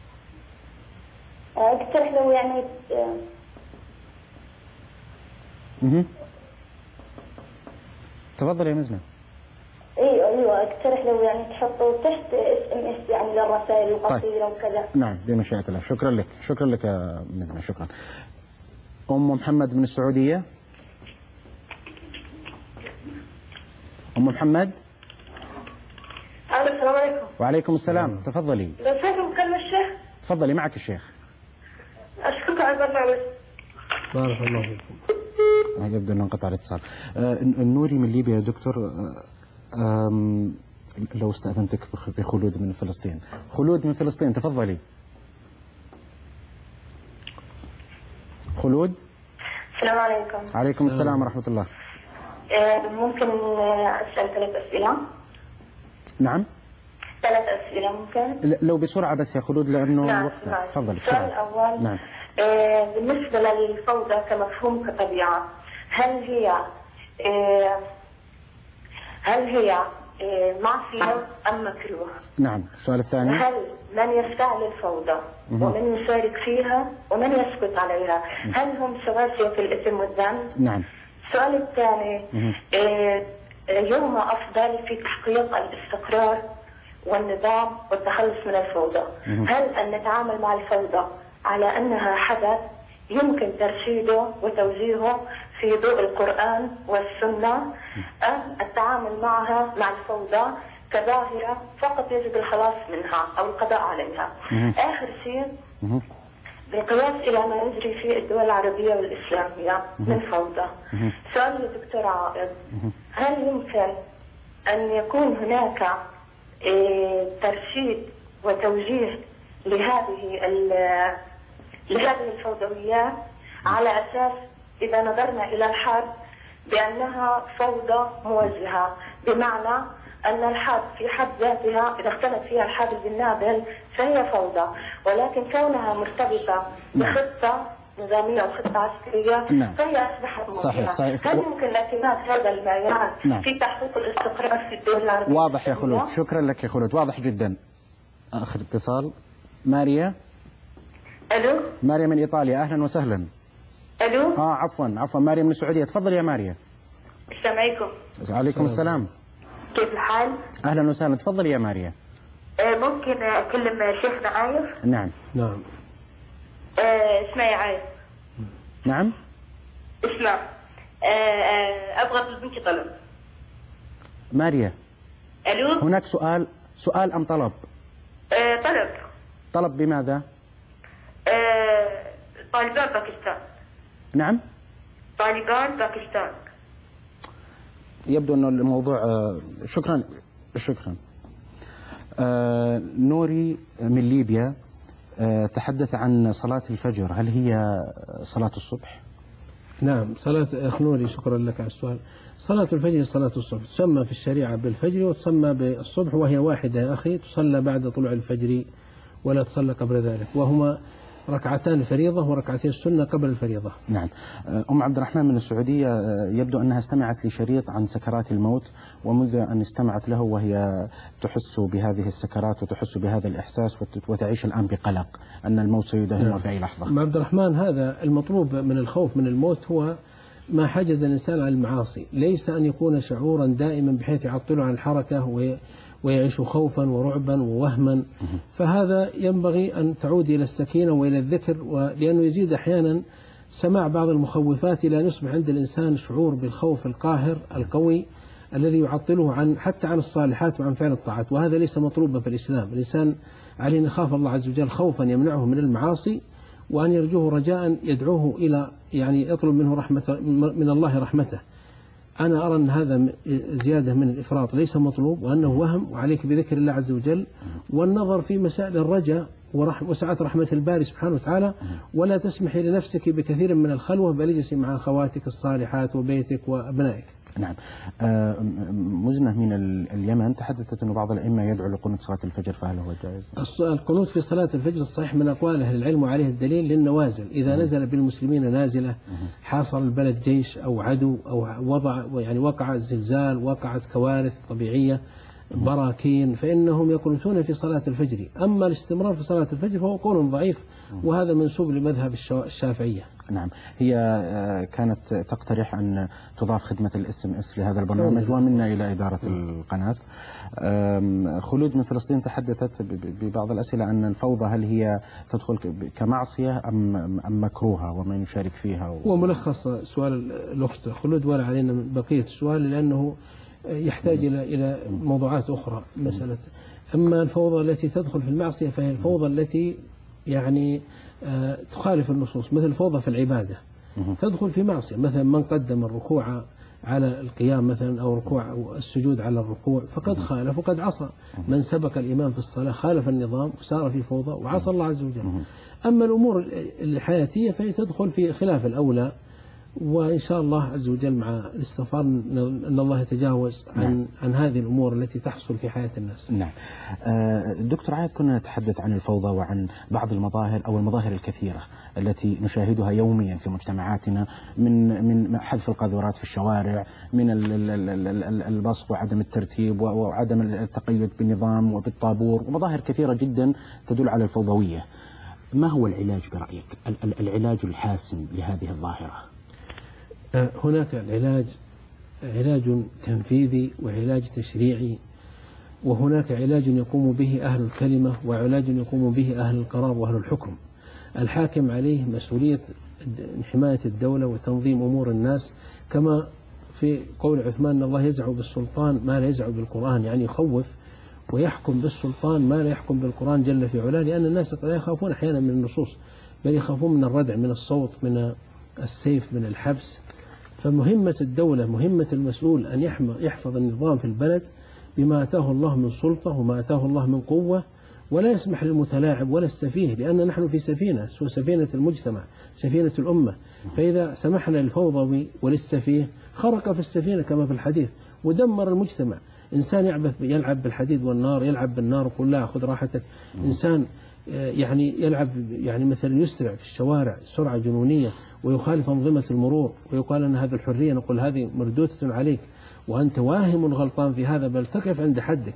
اقترح له يعني اها تفضلي يا مزنة. اي اقترح لو يعني تحطوا تحت اس ام اس يعني للرسائل القصيره وكذا. نعم بمشيئة الله. شكرا لك، شكرا لك يا مزمة، شكرا. أم محمد من السعودية. أم محمد. السلام عليكم. وعليكم السلام، تفضلي. لو سمحت مكلم الشيخ. تفضلي معك الشيخ. اشكرك على البرنامج. بارك الله فيكم. يبدو أن انقطع الاتصال. آه النوري من ليبيا يا دكتور. آه لو استأذنتك بخلود من فلسطين. خلود من فلسطين، تفضلي. خلود. السلام عليكم. عليكم السلام ورحمة الله. ممكن أسأل ثلاث أسئلة؟ نعم. ثلاث أسئلة ممكن؟ لو بسرعة بس يا خلود لأنه نعم. وقتها. تفضلي السؤال بسرعة. الأول. نعم. آه بالنسبة للفوضى كمفهوم كطبيعة، هل هي آه هل هي آه معصية أم مكروه؟ نعم. السؤال الثاني. هل من يفتعل الفوضى ومن يشارك فيها ومن يسكت عليها هل هم سواسية في الإثم والذنب؟ نعم. السؤال الثاني، آه يوم أفضل في تحقيق الاستقرار والنظام والتخلص من الفوضى، هل أن نتعامل مع الفوضى على أنها حدث يمكن ترشيده وتوجيهه في ضوء القرآن والسنة، أم التعامل معها مع الفوضى كظاهرة فقط يجب الخلاص منها أو القضاء عليها؟ آخر شيء، بالقياس إلى ما يجري في الدول العربية والإسلامية من فوضى، سؤال للدكتور عائض، هل يمكن أن يكون هناك ترشيد وتوجيه لهذه لهذه الفوضويات على أساس إذا نظرنا إلى الحرب بأنها فوضى موجهة، بمعنى أن الحرب في حد ذاتها إذا اختلف فيها الحابل بالنابل فهي فوضى، ولكن كونها مرتبطة بخطة نظامية وخطة عسكرية نعم. فهي أصبحت موجهة. صحيح. صحيح. هل يمكن اعتماد هذا المعيار نعم. في تحقيق الاستقرار في الدول العربية؟ واضح يا خلود، شكرا لك يا خلود، واضح جدا. آخر اتصال. ماريا. ألو. ماريا من إيطاليا، أهلا وسهلا. ألو. آه عفوا عفوا ماريا من السعودية، تفضل يا ماريا. السلام عليكم. عليكم السلام. كيف الحال؟ أهلا وسهلا، تفضل يا ماريا. آه ممكن أكلم شيخنا عايف؟ نعم. نعم. آه اسمعي عايف. نعم. اسمع، آه آه أبغى أطلب منك طلب. ماريا. ألو. هناك سؤال، سؤال أم طلب؟ آه طلب. طلب بماذا؟ آه طالبان باكستان. نعم. طالبان باكستان. يبدو أن الموضوع. شكرا شكرا. آه نوري من ليبيا آه تحدث عن صلاة الفجر، هل هي صلاة الصبح؟ نعم. صلاة أخ نوري، شكرا لك على السؤال. صلاة الفجر صلاة الصبح، تسمى في الشريعة بالفجر وتسمى بالصبح، وهي واحدة يا أخي، تصلى بعد طلوع الفجر ولا تصلى قبل ذلك، وهما ركعتان الفريضة وركعتين السنة قبل الفريضة. نعم. أم عبد الرحمن من السعودية يبدو أنها استمعت لشريط عن سكرات الموت، ومنذ أن استمعت له وهي تحس بهذه السكرات وتحس بهذا الإحساس وتعيش الآن بقلق أن الموت سيدهمها نعم. في أي لحظة. أم عبد الرحمن، هذا المطلوب من الخوف من الموت هو ما حجز الإنسان عن المعاصي، ليس أن يكون شعورا دائما بحيث يعطله عن الحركة و ويعيش خوفا ورعبا ووهما، فهذا ينبغي أن تعود إلى السكينة وإلى الذكر، ولأنه يزيد أحيانا سماع بعض المخوفات إلى أن يصبح عند الإنسان شعور بالخوف القاهر القوي الذي يعطله عن حتى عن الصالحات وعن فعل الطاعات، وهذا ليس مطلوبا في الإسلام. الإنسان عليه أن يخاف الله عز وجل خوفا يمنعه من المعاصي، وأن يرجوه رجاء يدعوه إلى يعني يطلب منه رحمة من الله رحمته. أنا أرى أن هذا زيادة من الإفراط ليس مطلوب، وأنه وهم، وعليك بذكر الله عز وجل والنظر في مسائل الرجاء وسعة رحمة الباري سبحانه وتعالى، ولا تسمحي لنفسك بكثير من الخلوة، بل اجلسي مع أخواتك الصالحات وبيتك وأبنائك. نعم. مزنة من اليمن تحدثت أن بعض الأئمة يدعو لقنوت صلاة الفجر، فهل هو جائز؟ القنوت في صلاة الفجر الصحيح من أقوال أهل العلم وعليه الدليل للنوازل، إذا نزل بالمسلمين نازلة، حاصر البلد جيش أو عدو أو وضع يعني وقع زلزال، وقعت كوارث طبيعية، براكين، فإنهم يقنطون في صلاة الفجر. أما الاستمرار في صلاة الفجر فهو قول ضعيف، وهذا منسوب لمذهب الشافعية. نعم، هي كانت تقترح أن تضاف خدمة الاس ام اس لهذا البرنامج ومنا إلى إدارة القناة. خلود من فلسطين تحدثت ببعض الأسئلة أن الفوضى هل هي تدخل كمعصية أم أم مكروهة ومن يشارك فيها و... هو ملخص سؤال الأخت خلود ولا علينا بقية السؤال لأنه يحتاج إلى إلى موضوعات أخرى. مسألة أما الفوضى التي تدخل في المعصية فهي الفوضى التي يعني تخالف النصوص، مثل الفوضى في العبادة تدخل في معصية، مثلا من قدم الركوع على القيام مثلا أو ركوع أو السجود على الركوع فقد خالف وقد عصى. من سبق الإمام في الصلاة خالف النظام وسار في فوضى وعصى الله عز وجل. أما الأمور الحياتية فهي تدخل في خلاف الأولى، وإن شاء الله عز وجل مع الاستغفار أن الله يتجاوز عن نعم. عن هذه الأمور التي تحصل في حياة الناس. نعم. دكتور عاد، كنا نتحدث عن الفوضى وعن بعض المظاهر أو المظاهر الكثيرة التي نشاهدها يوميا في مجتمعاتنا، من من حذف القاذورات في الشوارع، من البصق وعدم الترتيب وعدم التقيد بالنظام وبالطابور، ومظاهر كثيرة جدا تدل على الفوضوية. ما هو العلاج برأيك؟ العلاج الحاسم لهذه الظاهرة؟ هناك العلاج علاج تنفيذي وعلاج تشريعي، وهناك علاج يقوم به أهل الكلمة وعلاج يقوم به أهل القرار وأهل الحكم. الحاكم عليه مسؤولية حماية الدولة وتنظيم أمور الناس، كما في قول عثمان أن الله يزع بالسلطان ما لا يزع بالقرآن، يعني يخوف ويحكم بالسلطان ما لا يحكم بالقرآن جل في علاه، لأن الناس لا يخافون أحيانا من النصوص بل يخافون من الردع، من الصوت، من السيف، من الحبس. فمهمة الدولة، مهمة المسؤول أن يحفظ النظام في البلد بما أتاه الله من سلطة وما أتاه الله من قوة، ولا يسمح للمتلاعب ولا السفيه، لأن نحن في سفينة، سوى سفينة المجتمع، سفينة الأمة. فإذا سمحنا للفوضوي وللسفيه خرق في السفينة كما في الحديث ودمر المجتمع. إنسان يعبث يلعب بالحديد والنار، يلعب بالنار ويقول لا خذ راحتك. إنسان يعني يلعب يعني مثلا يسرع في الشوارع سرعة جنونية ويخالف أنظمة المرور ويقال أن هذه الحرية، نقول هذه مردودة عليك وأنت واهم غلطان في هذا، بل تقف عند حدك.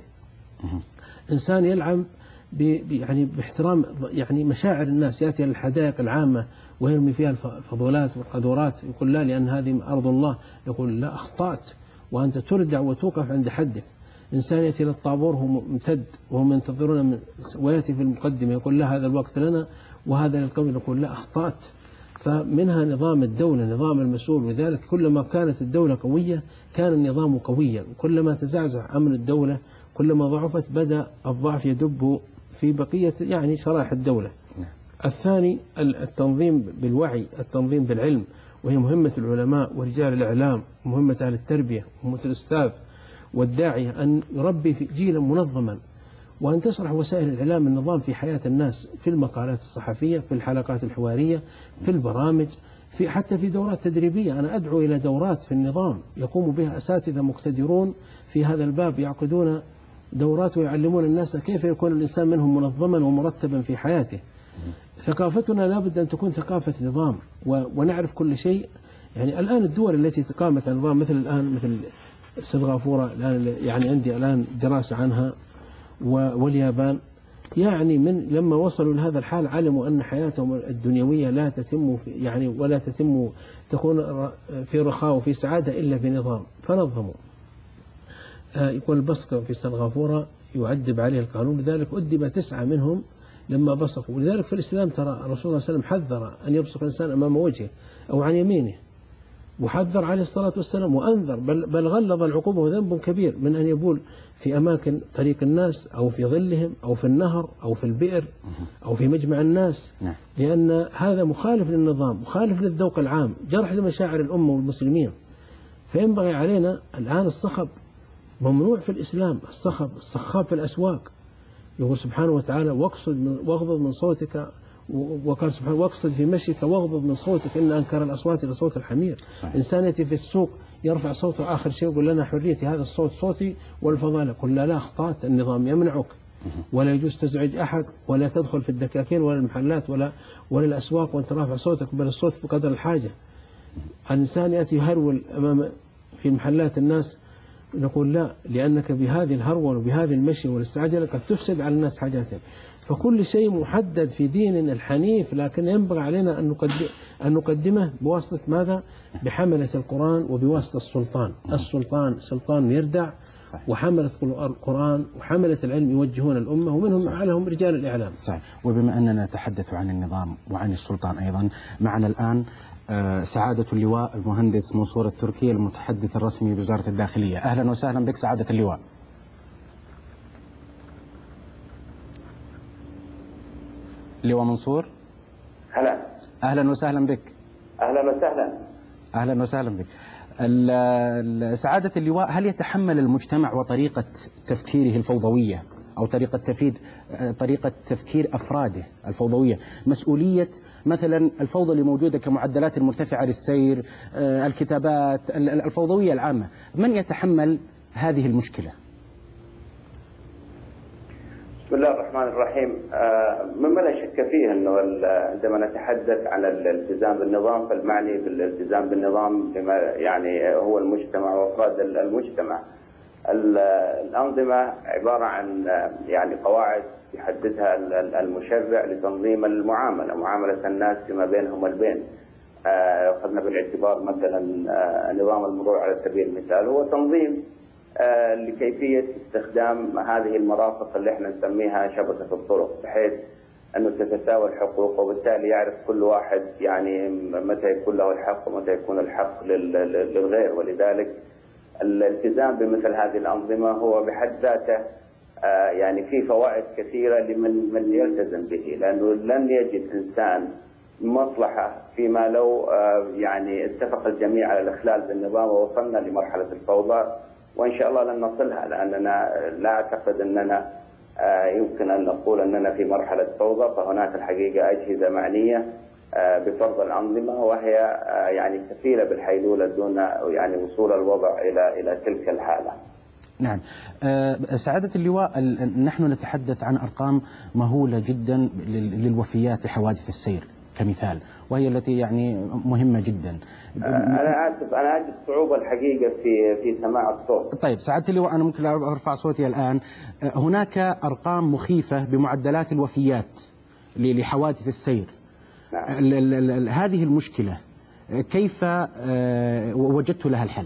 إنسان يلعب يعني باحترام يعني مشاعر الناس، يأتي الحدائق العامة ويرمي فيها الفضولات والقذورات، يقول لا لأن هذه أرض الله، يقول لا أخطأت وأنت تردع وتوقف عند حدك. إنسان يأتي للطابور هو ممتد وهم ينتظرون ويأتي في المقدمة يقول لا هذا الوقت لنا وهذا للقوم، يقول لا أخطأت. فمنها نظام الدولة، نظام المسؤول، وذلك كلما كانت الدولة قوية كان النظام قويا، وكلما تزعزع أمن الدولة كلما ضعفت بدأ الضعف يدب في بقية يعني شرائح الدولة. الثاني التنظيم بالوعي، التنظيم بالعلم، وهي مهمة العلماء ورجال الإعلام، مهمة أهل التربية، مهمة الأستاذ والداعية أن يربي في جيلا منظما، وأن تشرح وسائل الإعلام النظام في حياة الناس، في المقالات الصحفية، في الحلقات الحوارية، في البرامج، في حتى في دورات تدريبية. أنا أدعو إلى دورات في النظام يقوم بها أساتذة مقتدرون في هذا الباب، يعقدون دورات ويعلمون الناس كيف يكون الإنسان منهم منظما ومرتبا في حياته. ثقافتنا لابد أن تكون ثقافة نظام ونعرف كل شيء. يعني الآن الدول التي قامت على النظام مثل الآن مثل سنغافورة، الآن يعني عندي الآن دراسة عنها، واليابان، يعني من لما وصلوا لهذا الحال علموا أن حياتهم الدنيوية لا تتم في يعني ولا تتم تكون في رخاء وفي سعادة إلا بنظام، فنظموا. يقول البصق في سنغافورة يعذب عليه القانون، لذلك أدب تسعة منهم لما بصقوا. ولذلك في الإسلام ترى الرسول صلى الله عليه وسلم حذر أن يبصق الإنسان أمام وجهه أو عن يمينه، وحذر عليه الصلاة والسلام وأنذر، بل, بل غلظ العقوبة، وذنب كبير من أن يبول في أماكن طريق الناس أو في ظلهم أو في النهر أو في البئر أو في مجمع الناس، لأن هذا مخالف للنظام، مخالف للذوق العام، جرح لمشاعر الأمة والمسلمين. فينبغي علينا الآن الصخب ممنوع في الإسلام، الصخب الصخاب في الأسواق، يقول سبحانه وتعالى واقصد واغضض من صوتك، وقال سبحانه واقصد في مشيك واغضض من صوتك إن أنكر الأصوات لصوت الحمير. صحيح. إنسان يأتي في السوق يرفع صوته آخر شيء يقول لنا حريتي، هذا الصوت صوتي والفضالة، قل لا لا أخطأت، النظام يمنعك ولا يجوز تزعج أحد ولا تدخل في الدكاكين ولا المحلات ولا ولا الأسواق وأنت رافع صوتك، بل الصوت بقدر الحاجة. الإنسان يأتي يهرول أمام في محلات الناس، نقول لا، لأنك بهذه الهرول وبهذه المشي والاستعجال قد تفسد على الناس حاجاتهم. فكل شيء محدد في ديننا الحنيف، لكن ينبغي علينا أن نقدم أن نقدمه بواسطة ماذا؟ بحملة القرآن وبواسطة السلطان. السلطان سلطان يردع، وحملة القرآن وحملة العلم يوجهون الأمة، ومنهم عليهم رجال الإعلام. صحيح. وبما أننا نتحدث عن النظام وعن السلطان أيضا، معنا الآن سعادة اللواء المهندس منصور التركي المتحدث الرسمي بوزارة الداخلية. أهلا وسهلا بك سعادة اللواء. لواء منصور. هلا. أهلا وسهلا بك. أهلا وسهلا. أهلا وسهلا بك. سعادة اللواء، هل يتحمل المجتمع وطريقة تفكيره الفوضوية أو طريقة تفيد طريقة تفكير أفراده الفوضوية مسؤولية مثلا الفوضى اللي موجودة كمعدلات مرتفعة للسير، الكتابات الفوضوية العامة؟ من يتحمل هذه المشكلة؟ بسم الله الرحمن الرحيم. مما لا شك فيه أنه عندما نتحدث عن الالتزام بالنظام فالمعني بالالتزام بالنظام بما يعني هو المجتمع وأفراد المجتمع. الأنظمة عبارة عن يعني قواعد يحددها المشرع لتنظيم المعاملة، معاملة الناس فيما بينهم البين. أخذنا بالاعتبار مثلا نظام المرور على سبيل المثال، هو تنظيم لكيفية استخدام هذه المرافق اللي احنا نسميها شبكة الطرق، بحيث أنه تتساوى الحقوق، وبالتالي يعرف كل واحد يعني متى يكون له الحق ومتى يكون الحق للغير. ولذلك الالتزام بمثل هذه الأنظمة هو بحد ذاته يعني فيه فوائد كثيرة لمن من يلتزم به، لأنه لن يجد إنسان مصلحة فيما لو يعني اتفق الجميع على الإخلال بالنظام ووصلنا لمرحلة الفوضى، وإن شاء الله لن نصلها، لأننا لا أعتقد أننا يمكن أن نقول أننا في مرحلة فوضى. فهناك الحقيقة أجهزة معنية بفرض الأنظمة، وهي يعني كفيلة بالحيلولة دون يعني وصول الوضع إلى إلى تلك الحالة. نعم. سعادة اللواء، نحن نتحدث عن أرقام مهولة جدا للوفيات لحوادث السير كمثال، وهي التي يعني مهمة جدا. أنا آسف أنا أجد صعوبة الحقيقة في في سماع الصوت. طيب سعادة اللواء، أنا ممكن أرفع صوتي الآن. هناك أرقام مخيفة بمعدلات الوفيات لحوادث السير. نعم. هذه المشكلة كيف وجدت لها الحل؟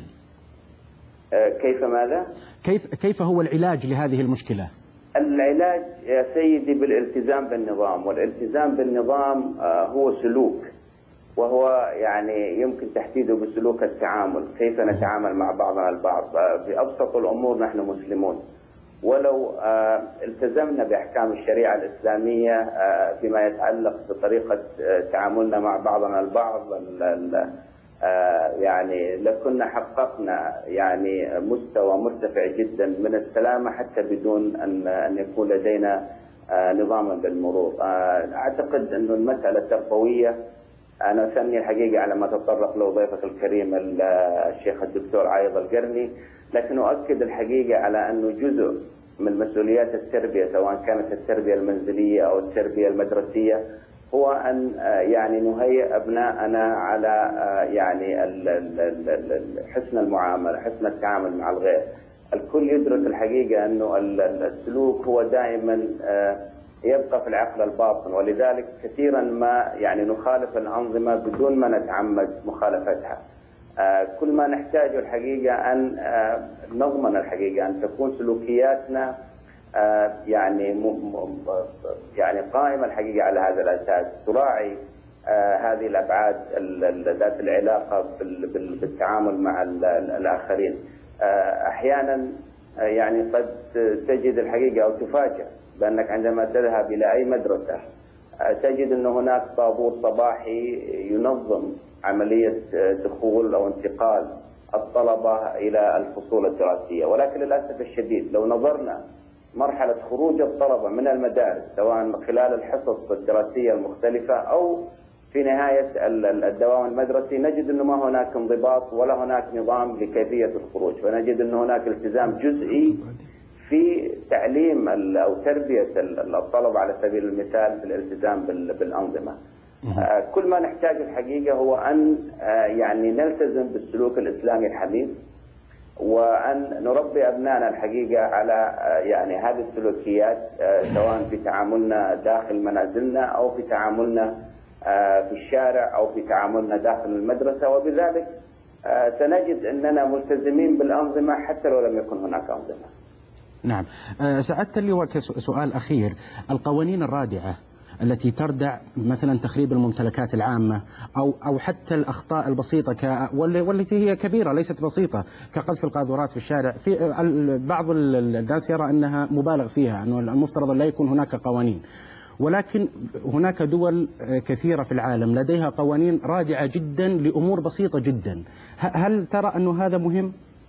كيف ماذا؟ كيف كيف هو العلاج لهذه المشكلة؟ العلاج يا سيدي بالالتزام بالنظام، والالتزام بالنظام هو سلوك، وهو يعني يمكن تحديده بسلوك التعامل، كيف نتعامل مع بعضنا البعض. بأبسط الأمور نحن مسلمون، ولو التزمنا بأحكام الشريعة الإسلامية فيما يتعلق بطريقة تعاملنا مع بعضنا البعض يعني لكنا حققنا يعني مستوى مرتفع جدا من السلامة، حتى بدون أن أن يكون لدينا نظاما بالمرور. أعتقد أن المسألة التربوية، أنا أثني الحقيقة على ما تطرق له ضيفك الكريم الشيخ الدكتور عايض القرني، لكن أؤكد الحقيقة على أنه جزء من مسؤوليات التربية، سواء كانت التربية المنزلية أو التربية المدرسية، هو أن يعني نهيئ أبناءنا على يعني حسن المعاملة، حسن التعامل مع الغير. الكل يدرك الحقيقة أنه السلوك هو دائما يبقى في العقل الباطن، ولذلك كثيرا ما يعني نخالف الأنظمة بدون ما نتعمد مخالفتها. كل ما نحتاجه الحقيقة أن نضمن الحقيقة أن تكون سلوكياتنا يعني يعني قائمة الحقيقة على هذا الأساس، تراعي هذه الأبعاد ذات العلاقة بالتعامل مع الآخرين. أحيانا يعني قد تجد الحقيقة أو تفاجأ بأنك عندما تذهب إلى أي مدرسة تجد أن هناك طابور صباحي ينظم عملية دخول أو انتقال الطلبة إلى الفصول الدراسية، ولكن للأسف الشديد لو نظرنا مرحلة خروج الطلبة من المدارس سواء خلال الحصص الدراسية المختلفة أو في نهاية الدوام المدرسي، نجد أنه ما هناك انضباط ولا هناك نظام لكيفية الخروج، فنجد أنه هناك التزام جزئي في تعليم أو تربية الطلبة على سبيل المثال في الالتزام بالأنظمة. كل ما نحتاج الحقيقة هو أن يعني نلتزم بالسلوك الإسلامي الحميد، وأن نربي أبنائنا الحقيقة على يعني هذه السلوكيات سواء في تعاملنا داخل منازلنا أو في تعاملنا في الشارع أو في تعاملنا داخل المدرسة، وبذلك سنجد أننا ملتزمين بالأنظمة حتى لو لم يكن هناك أنظمة. نعم. سعادة اللواء سؤال أخير، القوانين الرادعة التي تردع مثلا تخريب الممتلكات العامة أو أو حتى الأخطاء البسيطة ك والتي هي كبيرة ليست بسيطة كقذف القاذورات في الشارع، في بعض الناس يرى أنها مبالغ فيها، أنه المفترض لا يكون هناك قوانين، ولكن هناك دول كثيرة في العالم لديها قوانين رادعة جدا لأمور بسيطة جدا. هل ترى أنه هذا مهم؟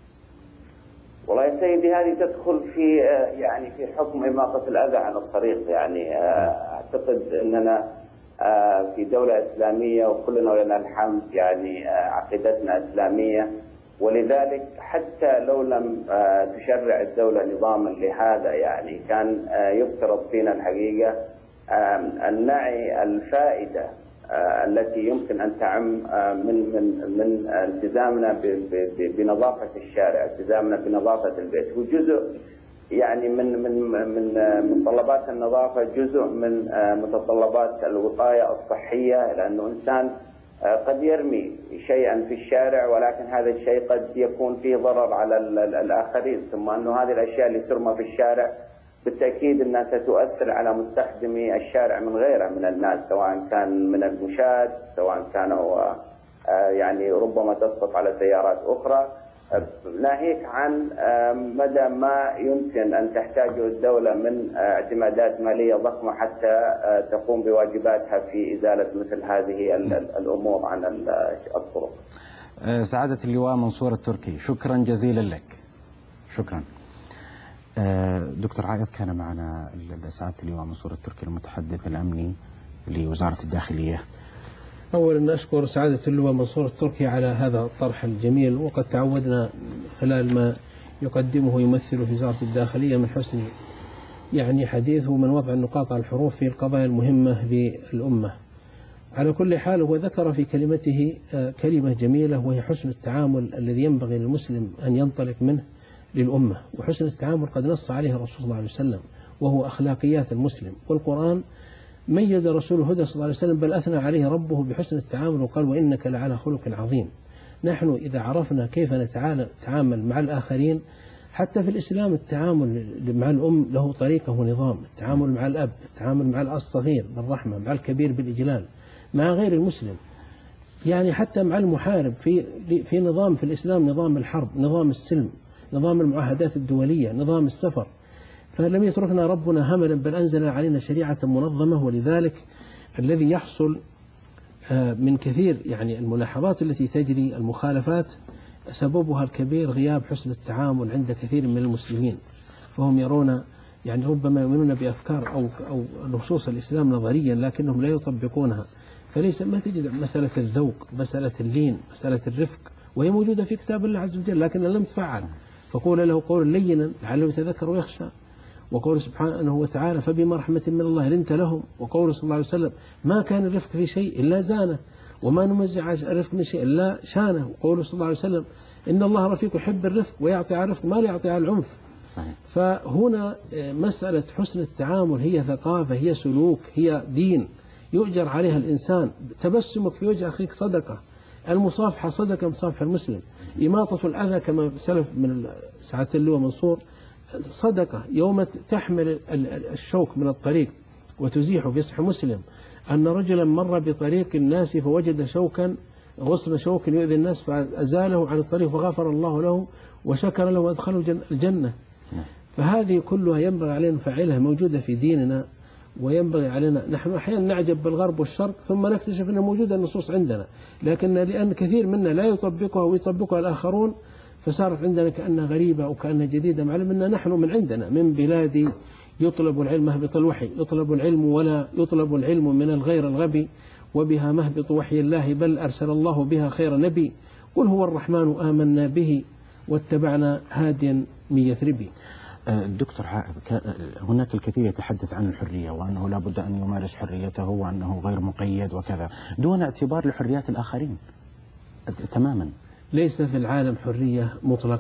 والله يا سيدي هذه تدخل في يعني في حكم إماطة الأذى عن الطريق. يعني أعتقد أننا في دولة إسلامية وكلنا ولنا الحمد يعني عقيدتنا إسلامية، ولذلك حتى لو لم تشرع الدولة نظاما لهذا يعني كان يفترض فينا الحقيقة أن نعي الفائدة التي يمكن أن تعم من من من التزامنا بنظافة الشارع، التزامنا بنظافة البيت، وجزء يعني من من من متطلبات النظافة جزء من متطلبات الوقاية الصحية، لأنه إنسان قد يرمي شيئا في الشارع ولكن هذا الشيء قد يكون فيه ضرر على الآخرين، ثم أنه هذه الأشياء اللي ترمى في الشارع بالتأكيد أنها ستؤثر على مستخدمي الشارع من غيره من الناس، سواء كان من المشاة سواء كانوا يعني ربما تسقط على سيارات أخرى، ناهيك عن مدى ما يمكن أن تحتاجه الدولة من اعتمادات مالية ضخمة حتى تقوم بواجباتها في إزالة مثل هذه الأمور عن الطرق. سعادة اللواء منصور التركي، شكرا جزيلا لك. شكرا. دكتور عائض، كان معنا سعادة اللواء منصور التركي المتحدث الأمني لوزارة الداخلية. أولا أشكر سعادة اللواء منصور التركي على هذا الطرح الجميل، وقد تعودنا خلال ما يقدمه يمثل في وزارة الداخلية من حسن يعني حديثه من وضع النقاط على الحروف في القضايا المهمة للأمة. على كل حال هو ذكر في كلمته كلمة جميلة وهي حسن التعامل الذي ينبغي للمسلم أن ينطلق منه للأمة، وحسن التعامل قد نص عليه الرسول صلى الله عليه وسلم وهو أخلاقيات المسلم، والقرآن ميز رسول الهدى صلى الله عليه وسلم بل أثنى عليه ربه بحسن التعامل وقال وإنك لعلى خلق عظيم. نحن إذا عرفنا كيف نتعامل مع الآخرين، حتى في الإسلام التعامل مع الأم له طريقة ونظام، التعامل مع الأب، التعامل مع الصغير بالرحمة، مع الكبير بالإجلال، مع غير المسلم، يعني حتى مع المحارب في في نظام في الإسلام، نظام الحرب، نظام السلم، نظام المعاهدات الدولية، نظام السفر. فلم يتركنا ربنا هملا بل أنزل علينا شريعة منظمة، ولذلك الذي يحصل من كثير يعني الملاحظات التي تجري المخالفات سببها الكبير غياب حسن التعامل عند كثير من المسلمين، فهم يرون يعني ربما يؤمنون بأفكار أو أو نصوص الإسلام نظريا لكنهم لا يطبقونها، فليس ما تجد مسألة الذوق، مسألة اللين، مسألة الرفق، وهي موجودة في كتاب الله عز وجل لكنها لم تفعل، فقول له قولا لينا لعله يتذكر ويخشى. وقول سبحانه وتعالى فبما رحمة من الله لنت لهم، وقول صلى الله عليه وسلم ما كان الرفق في شيء إلا زانه، وما نمزع الرفق من شيء إلا شانه، وقول صلى الله عليه وسلم إن الله رفيق يحب الرفق ويعطي على الرفق ما لا يعطي على العنف. صحيح. فهنا مسألة حسن التعامل هي ثقافة، هي سلوك، هي دين يؤجر عليها الإنسان. تبسمك في وجه أخيك صدقة، المصافحة صدقة، مصافحة المسلم، إماطة الأذى كما سلف من سعادة اللواء منصور صدقة، يوم تحمل الشوك من الطريق وتزيحه. في صحيح مسلم أن رجلا مر بطريق الناس فوجد شوكا غصن شوك يؤذي الناس فأزاله عن الطريق فغفر الله له وشكر له وأدخله الجنة. فهذه كلها ينبغي علينا نفعلها، موجودة في ديننا، وينبغي علينا نحن أحيانا نعجب بالغرب والشرق ثم نكتشف أن موجودة النصوص عندنا، لكن لأن كثير منا لا يطبقها ويطبقها الآخرون فصارت عندنا كأنها غريبة أو كأنها جديدة، معلوم أن نحن من عندنا من بلاد يطلب العلم مهبط الوحي، يطلب العلم ولا يطلب العلم من الغير الغبي، وبها مهبط وحي الله بل أرسل الله بها خير نبي، قل هو الرحمن آمنا به واتبعنا هاديا من يثربي. دكتور عائض، هناك الكثير يتحدث عن الحرية وأنه لا بد أن يمارس حريته وأنه غير مقيد وكذا دون اعتبار لحريات الآخرين تماما. ليس في العالم حرية مطلقة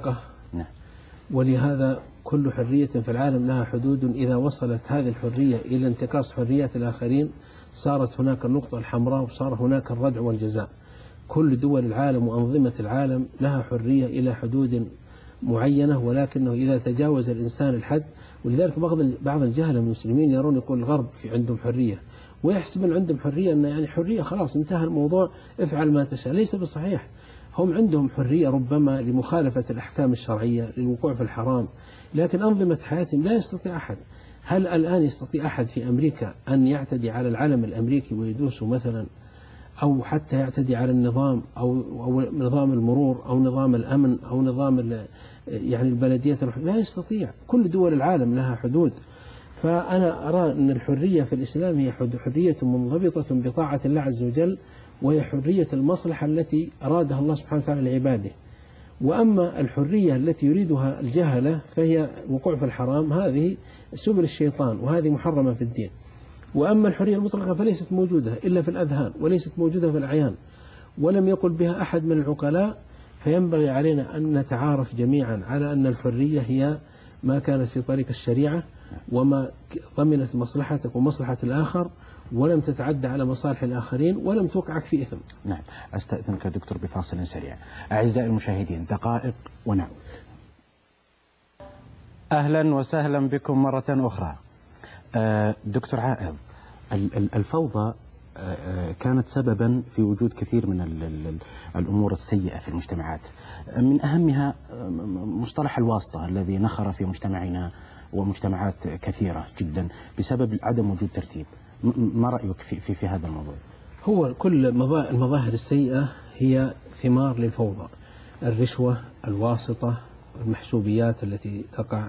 نعم. ولهذا كل حرية في العالم لها حدود، إذا وصلت هذه الحرية إلى انتكاس حريات الآخرين صارت هناك النقطة الحمراء وصار هناك الردع والجزاء. كل دول العالم وأنظمة العالم لها حرية إلى حدود معينة، ولكنه إذا تجاوز الإنسان الحد، ولذلك بعض الجهلة المسلمين يرون يقول الغرب في عندهم حرية ويحسب أن عندهم حرية أن يعني حرية خلاص انتهى الموضوع افعل ما تشاء. ليس بصحيح، هم عندهم حرية ربما لمخالفة الأحكام الشرعية للوقوع في الحرام، لكن أنظمة حياتهم لا يستطيع أحد. هل الآن يستطيع أحد في أمريكا أن يعتدي على العلم الأمريكي ويدوسه مثلا، أو حتى يعتدي على النظام أو, أو نظام المرور أو نظام الأمن أو نظام يعني البلدية؟ لا يستطيع. كل دول العالم لها حدود. فأنا أرى أن الحرية في الإسلام هي حرية منضبطة بطاعة الله عز وجل، وهي حرية المصلحة التي أرادها الله سبحانه وتعالى لعباده. وأما الحرية التي يريدها الجهلة فهي وقوع في الحرام، هذه سبل الشيطان وهذه محرمة في الدين. وأما الحرية المطلقة فليست موجودة إلا في الأذهان وليست موجودة في الأعيان، ولم يقل بها أحد من العقلاء. فينبغي علينا أن نتعارف جميعا على أن الحرية هي ما كانت في طريق الشريعة، وما ضمنت مصلحتك ومصلحة الآخر، ولم تتعدى على مصالح الآخرين، ولم توقعك في إثم. نعم. أستأذنك دكتور بفاصل سريع. أعزائي المشاهدين، دقائق ونعود. أهلا وسهلا بكم مرة أخرى. دكتور عائض، الفوضى كانت سببا في وجود كثير من الأمور السيئة في المجتمعات، من أهمها مصطلح الواسطة الذي نخر في مجتمعنا ومجتمعات كثيرة جدا بسبب عدم وجود ترتيب. ما رأيك في, في, في هذا الموضوع؟ هو كل المظاهر السيئة هي ثمار للفوضى. الرشوة، الواسطة، المحسوبيات التي تقع،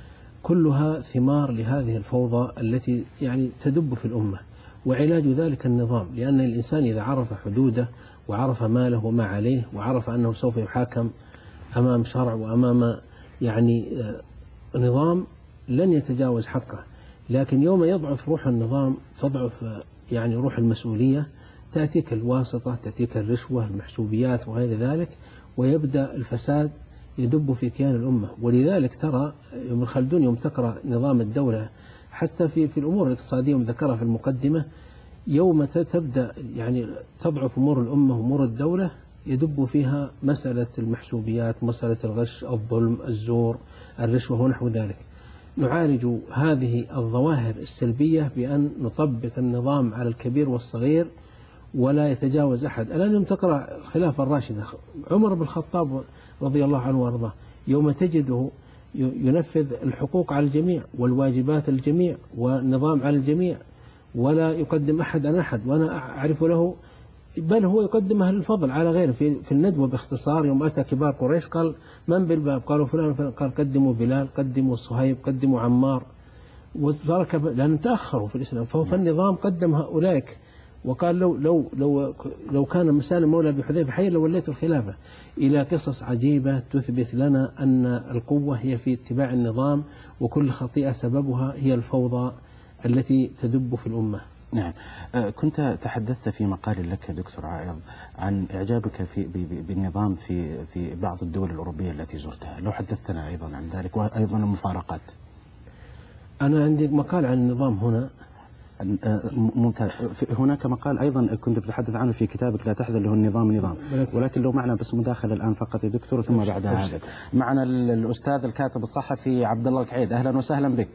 كلها ثمار لهذه الفوضى التي يعني تدب في الأمة. وعلاج ذلك النظام، لأن الإنسان إذا عرف حدوده وعرف ما له وما عليه وعرف أنه سوف يحاكم أمام شرع وأمام يعني نظام، لن يتجاوز حقه. لكن يوم يضعف روح النظام تضعف يعني روح المسؤولية، تأتيك الواسطة، تأتيك الرشوة، المحسوبيات وغير ذلك، ويبدأ الفساد يدب في كيان الأمة. ولذلك ترى ابن خلدون يوم تقرأ نظام الدولة حتى في في الأمور الاقتصادية وذكرها في المقدمة، يوم تبدأ يعني تضعف أمور الأمة وأمور الدولة يدب فيها مسألة المحسوبيات، مسألة الغش، الظلم، الزور، الرشوة ونحو ذلك. نعالج هذه الظواهر السلبية بأن نطبق النظام على الكبير والصغير ولا يتجاوز أحد. الآن يوم تقرأ الخلافة الراشدة، عمر بن الخطاب رضي الله عنه وارضاه، يوم تجده ينفذ الحقوق على الجميع والواجبات الجميع والنظام على الجميع، ولا يقدم أحد عن أحد. وأنا أعرف له بل هو يقدم أهل الفضل على غيره. في, في الندوة باختصار يوم أتى كبار قريش قال من بالباب؟ قالوا فلان فلان. قال قدموا بلال، قدموا صهيب، قدموا عمار، وترك لأنهم تأخروا في الإسلام. فهو في النظام قدم هؤلاء، وقال لو لو لو لو كان مسالم مولى أبي حذيفة حي لوليت الخلافة. إلى قصص عجيبة تثبت لنا أن القوة هي في اتباع النظام، وكل خطيئة سببها هي الفوضى التي تدب في الأمة. نعم. كنت تحدثت في مقال لك دكتور عائض عن إعجابك في بالنظام في في بعض الدول الأوروبية التي زرتها، لو حدثتنا أيضا عن ذلك وأيضا المفارقات. أنا عندي مقال عن النظام هنا. ممتاز. هناك مقال أيضا كنت بتحدث عنه في كتابك لا تحزن، له النظام نظام، ولكن لو معنا بس مداخلة الآن فقط يا دكتور ثم بعدها هذا. معنا الأستاذ الكاتب الصحفي عبد الله الكعيد، أهلا وسهلا بك.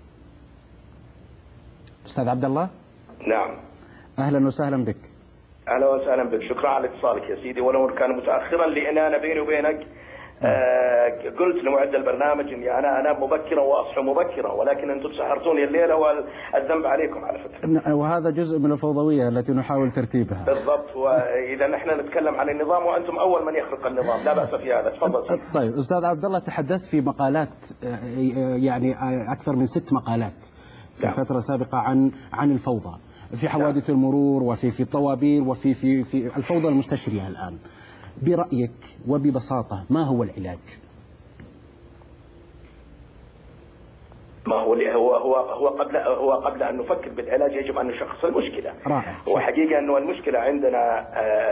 أستاذ عبد الله. نعم. أهلا وسهلا بك. أهلا وسهلا بك، شكرا على اتصالك يا سيدي، ولو كان متأخرا لأن أنا بيني وبينك آه قلت لمعد البرنامج اني انا انام مبكرا واصحى مبكرا، ولكن انتم سحرتوني الليله والذنب عليكم على فكره. وهذا جزء من الفوضويه التي نحاول ترتيبها. بالضبط. واذا نحن نتكلم عن النظام وانتم اول من يخرق النظام، لا باس في هذا، تفضل. طيب استاذ عبد الله، تحدثت في مقالات يعني اكثر من ست مقالات في الفتره السابقه عن عن الفوضى في حوادث المرور وفي في الطوابير وفي في في الفوضى المستشريه الان. برأيك وببساطة ما هو العلاج؟ ما هو هو هو هو هو قبل هو قبل ان نفكر بالعلاج يجب ان نشخص المشكله. رائع. هو حقيقه انه المشكله عندنا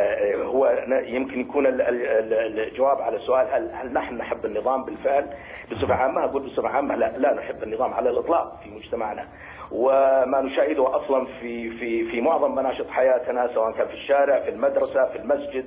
هو يمكن يكون الجواب على السؤال هل هل نحن نحب النظام بالفعل بصفه عامه؟ اقول بصفه عامه لا لا نحب النظام على الاطلاق في مجتمعنا، وما نشاهده اصلا في في في معظم مناشط حياتنا سواء كان في الشارع، في المدرسه، في المسجد،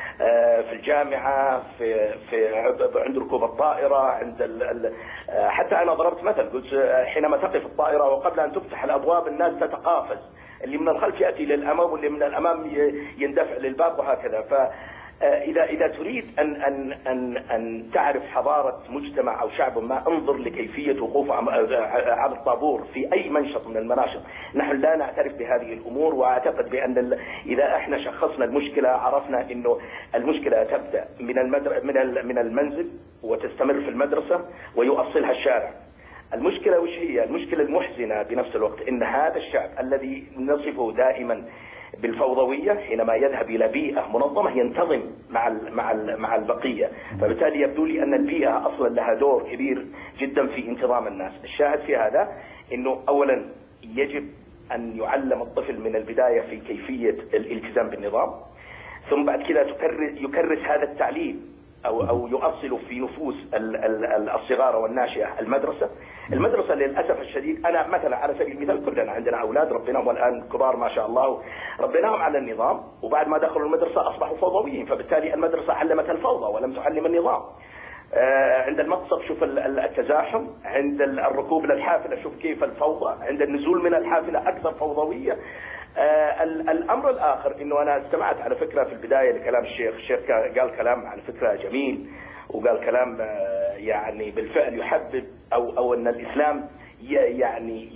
في الجامعة، في في عند ركوب الطائرة، عند ال ال حتى أنا ضربت مثل قلت حينما تقف الطائرة وقبل أن تفتح الأبواب الناس تتقافز، اللي من الخلف يأتي للأمام واللي من الأمام يندفع للباب وهكذا. ف إذا إذا تريد أن أن أن أن تعرف حضارة مجتمع أو شعب ما، انظر لكيفية وقوف على الطابور في أي منشط من المناشط. نحن لا نعترف بهذه الأمور، وأعتقد بأن إذا إحنا شخصنا المشكلة عرفنا إنه المشكلة تبدأ من المدر من من المنزل وتستمر في المدرسة ويؤصلها الشارع. المشكلة وش هي؟ المشكلة المحزنة بنفس الوقت إن هذا الشعب الذي نصفه دائما بالفوضوية حينما يذهب إلى بيئة منظمة ينتظم مع مع مع البقية، فبالتالي يبدو لي أن البيئة أصلا لها دور كبير جدا في انتظام الناس. الشاهد في هذا إنه أولا يجب أن يعلم الطفل من البداية في كيفية الالتزام بالنظام، ثم بعد كذا يكرس هذا التعليم أو أو يؤصل في نفوس الصغار والناشئة المدرسة. المدرسة للأسف الشديد، أنا مثلا على سبيل المثال كلنا عندنا أولاد ربيناهم والآن كبار ما شاء الله، ربيناهم على النظام، وبعد ما دخلوا المدرسة أصبحوا فوضويين، فبالتالي المدرسة علمت الفوضى ولم تعلم النظام. عند المقصف شوف التزاحم، عند الركوب للحافلة شوف كيف الفوضى، عند النزول من الحافلة أكثر فوضوية. آه الأمر الآخر إنه أنا استمعت على فكرة في البداية لكلام الشيخ، الشيخ قال كلام على فكرة جميل، وقال كلام آه يعني بالفعل يحبب أو أو أن الإسلام يعني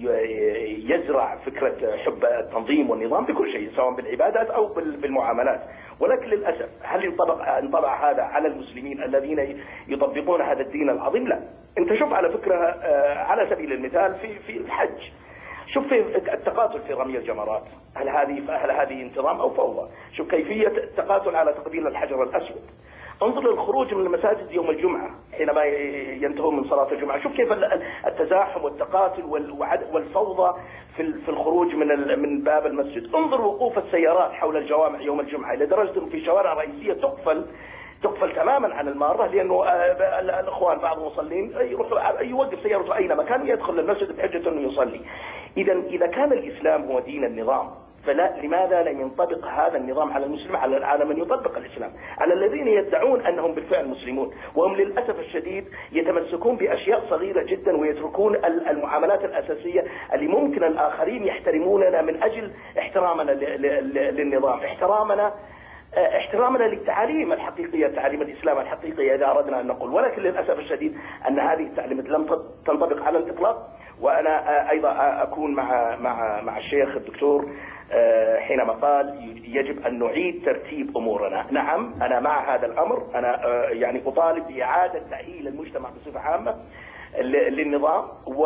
يزرع فكرة حب التنظيم والنظام بكل شيء سواء بالعبادات أو بالمعاملات، ولكن للأسف هل ينطبق ينطبق هذا على المسلمين الذين يطبقون هذا الدين العظيم؟ لا. أنت شوف على فكرة آه على سبيل المثال في في الحج، شوف في التقاتل في رمي الجمرات، هل هذه هل هذه انتظام او فوضى؟ شوف كيفيه التقاتل على تقبيل الحجر الاسود. انظر للخروج من المساجد يوم الجمعه حينما ينتهون من صلاه الجمعه، شوف كيف التزاحم والتقاتل والفوضى في في الخروج من من باب المسجد. انظر وقوف السيارات حول الجوامع يوم الجمعه لدرجه انه في شوارع رئيسيه تقفل تقفل تماما عن المارة، لأنه الأخوان بعض المصلين يروح يوقف سيارته أي مكان يدخل للمسجد بحجة أنه يصلي. إذا إذا كان الإسلام هو دين النظام، فلا لماذا لم ينطبق هذا النظام على المسلم، على على من يطبق الإسلام، على الذين يدعون أنهم بالفعل مسلمون وهم للأسف الشديد يتمسكون بأشياء صغيرة جدا ويتركون المعاملات الأساسية اللي ممكن الآخرين يحترموننا من أجل احترامنا للنظام، احترامنا احترامنا للتعاليم الحقيقية، تعاليم الإسلام الحقيقية إذا أردنا أن نقول. ولكن للأسف الشديد أن هذه التعليمات لم تنطبق على الإطلاق. وأنا أيضا أكون مع مع مع الشيخ الدكتور حينما قال يجب أن نعيد ترتيب أمورنا. نعم أنا مع هذا الأمر، أنا يعني أطالب بإعادة تأهيل المجتمع بصفة عامة للنظام،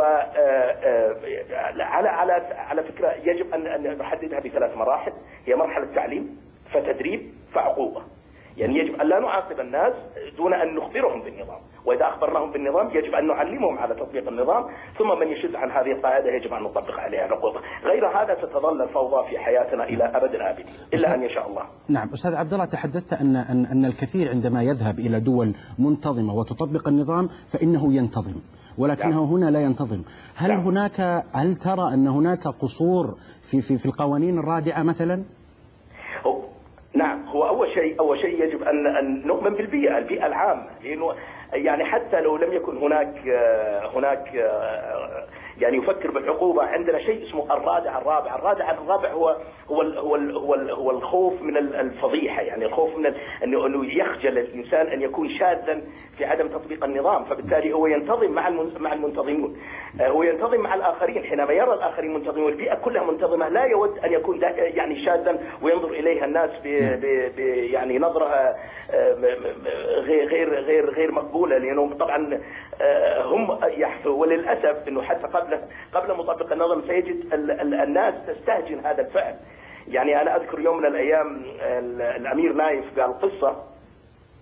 وعلى على على فكرة يجب أن نحددها بثلاث مراحل. هي مرحلة تعليم، فتدريب، فعقوبة. يعني يجب أن لا نعاقب الناس دون أن نخبرهم بالنظام، وإذا أخبرناهم بالنظام يجب أن نعلمهم على تطبيق النظام، ثم من يشد عن هذه القاعدة يجب أن نطبق عليها العقوبة. غير هذا ستظل الفوضى في حياتنا إلى أبد الآبدين إلا أن يشاء الله. نعم أستاذ عبد الله، تحدثت أن أن أن الكثير عندما يذهب إلى دول منتظمة وتطبق النظام فإنه ينتظم، ولكنه نعم. هنا لا ينتظم. هل نعم. هناك هل ترى أن هناك قصور في في في القوانين الرادعة مثلا؟ نعم، هو أول شيء أول شيء يجب أن أن نؤمن بالبيئة، البيئة العامة، لأنه يعني حتى لو لم يكن هناك هناك يعني يفكر بالعقوبة، عندنا شيء اسمه الرادع الرابع. الرادع الرابع هو هو ال هو ال هو, ال هو الخوف من الفضيحة، يعني الخوف من انه انه يخجل الانسان ان يكون شاذا في عدم تطبيق النظام، فبالتالي هو ينتظم مع مع المنتظمون، هو ينتظم مع الآخرين. حينما يرى الآخرين منتظمون والبيئة كلها منتظمة لا يود ان يكون يعني شاذا وينظر اليها الناس ب يعني نظرة غير غير غير غير مقبولة، لانه طبعا هم يحفوا. وللاسف انه حتى قبل قبل مطبق النظام سيجد الناس تستهجن هذا الفعل. يعني انا اذكر يوم من الايام الامير نايف قال قصه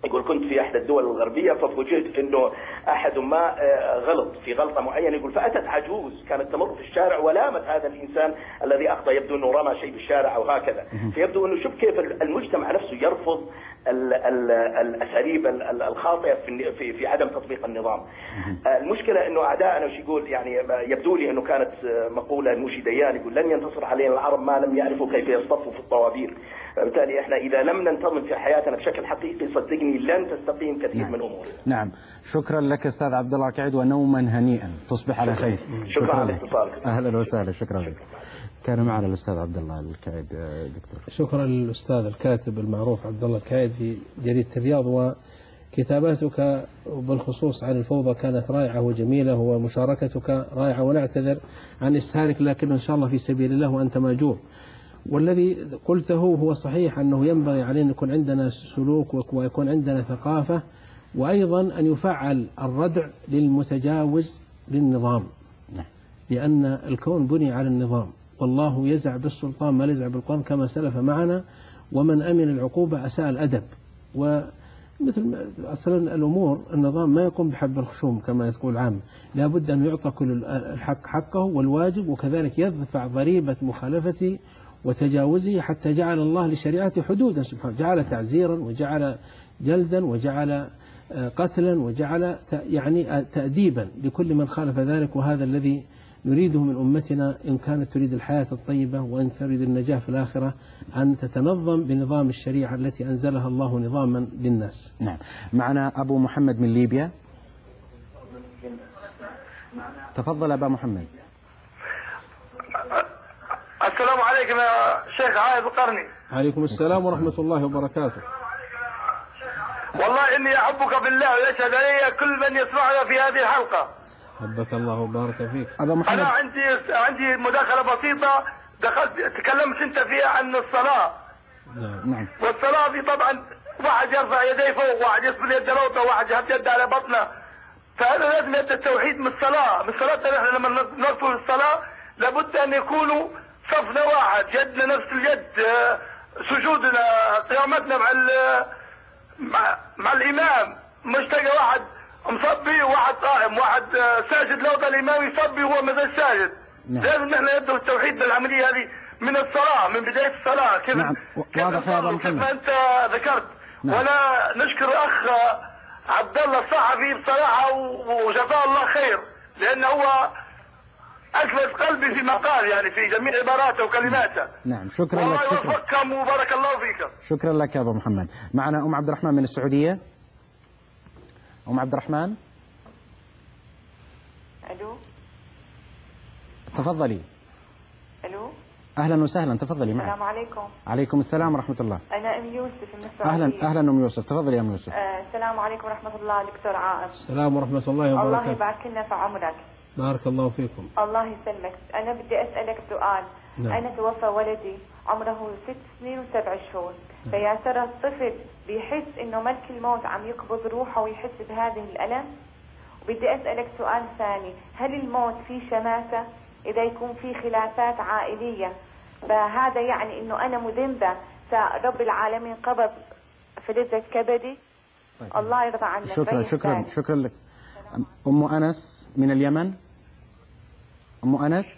يقول كنت في احدى الدول الغربيه ففوجئت انه احد ما غلط في غلطه معينه، يقول فاتت عجوز كانت تمر في الشارع ولامت هذا الانسان الذي اخطا، يبدو انه رمى شيء بالشارع او هكذا، فيبدو انه شوف كيف المجتمع نفسه يرفض ال ال الاساليب الخاطئه في في في عدم تطبيق النظام. المشكله انه اعدائنا وش يقول يعني يبدو لي انه كانت مقوله نوشي ديان يقول لن ينتصر علينا العرب ما لم يعرفوا كيف يصطفوا في الطوابير. فبالتالي احنا اذا لم ننتظم في حياتنا بشكل حقيقي صدقني لن تستقيم كثير نعم. من امورنا. نعم، شكرا لك استاذ عبد الله القعيد ونوما هنيئا، تصبح على خير. شكرا, شكرا على اتصالك. اهلا وسهلا، شكرا لك. كان معنا الاستاذ عبد الله القعيد دكتور. شكرا للاستاذ الكاتب المعروف عبد الله القعيد في جريدة الرياض، وكتاباتك بالخصوص عن الفوضى كانت رائعة وجميلة، ومشاركتك رائعة، ونعتذر عن إسهالك لكن إن شاء الله في سبيل الله وأنت ماجور. والذي قلته هو صحيح أنه ينبغي علينا أن يكون عندنا سلوك ويكون عندنا ثقافة، وأيضا أن يفعل الردع للمتجاوز للنظام، لأن الكون بني على النظام، والله يزع بالسلطان ما يزع بالقرآن كما سلف معنا، ومن أمن العقوبة أساء الأدب. ومثل مثلا الأمور النظام ما يقوم بحب الخشوم كما يقول عام، لا بد أن يعطى كل الحق حقه والواجب، وكذلك يدفع ضريبة مخالفته وتجاوزه، حتى جعل الله لشريعته حدودا سبحانه، جعل تعزيرا وجعل جلدا وجعل قتلا وجعل يعني تأديبا لكل من خالف ذلك. وهذا الذي نريده من أمتنا إن كانت تريد الحياة الطيبة وإن تريد النجاة في الآخرة، أن تتنظم بنظام الشريعة التي أنزلها الله نظاما للناس. نعم. معنا أبو محمد من ليبيا. تفضل أبا محمد. السلام عليكم يا شيخ عايد القرني. عليكم السلام ورحمة الله وبركاته. والله إني أحبك بالله ويشهد علي كل من يسمعنا في هذه الحلقة. حبك الله وبارك فيك. أبا محمد، أنا عندي عندي مداخلة بسيطة، دخلت تكلمت أنت فيها عن الصلاة. نعم. والصلاة في طبعا واحد يرفع يديه فوق، واحد يسبل يده لوطة، واحد يحط يده على بطنه، فهذا لازم يبدأ التوحيد من الصلاة، من صلاتنا نحن لما ندخل الصلاة لابد أن يكونوا صفنا واحد، يدنا نفس اليد، سجودنا قيامتنا مع مع, مع الإمام، مش تلقى واحد مصبي وواحد قائم، واحد ساجد لوطة الإمام يصبي وهو مثل ساجد. نعم. لازم نحن نبدأ التوحيد بالعملية هذه من الصلاة، من بداية الصلاة. كيف نعم. واضح يا أبا محمد. كيف أنت ذكرت. نعم. ولا نشكر أخ عبد الله الصحفي بصراحة وجزاه الله خير، لأنه هو أكلت قلبي فيما قال يعني في جميع عباراته وكلماته. نعم، شكرا لك. والله يوفقكم وبارك الله فيك. شكرا لك يا أبا محمد. معنا أم عبد الرحمن من السعودية. أم عبد الرحمن. ألو. تفضلي. ألو. أهلا وسهلا، تفضلي معك. السلام عليكم. عليكم السلام ورحمة الله. أنا أم يوسف من السعودية. أهلا أهلا أم يوسف، تفضلي يا أم يوسف. آه السلام عليكم ورحمة الله دكتور عائد. السلام ورحمة الله وبركاته. الله يبارك لنا في عمرك. بارك الله فيكم. الله يسلمك. أنا بدي أسألك سؤال. نعم. أنا توفى ولدي عمره ست سنين وسبع شهور، فيا ترى الطفل بيحس إنه ملك الموت عم يقبض روحه ويحس بهذه الألم؟ وبدي أسألك سؤال ثاني، هل الموت فيه شماتة؟ إذا يكون في خلافات عائلية فهذا يعني إنه أنا مذنبة فرب العالمين قبض فلذة كبدي؟ طيب. الله يرضى عنك. شكرا شكرا شكرا لك. أم أنس من اليمن. أم أنس.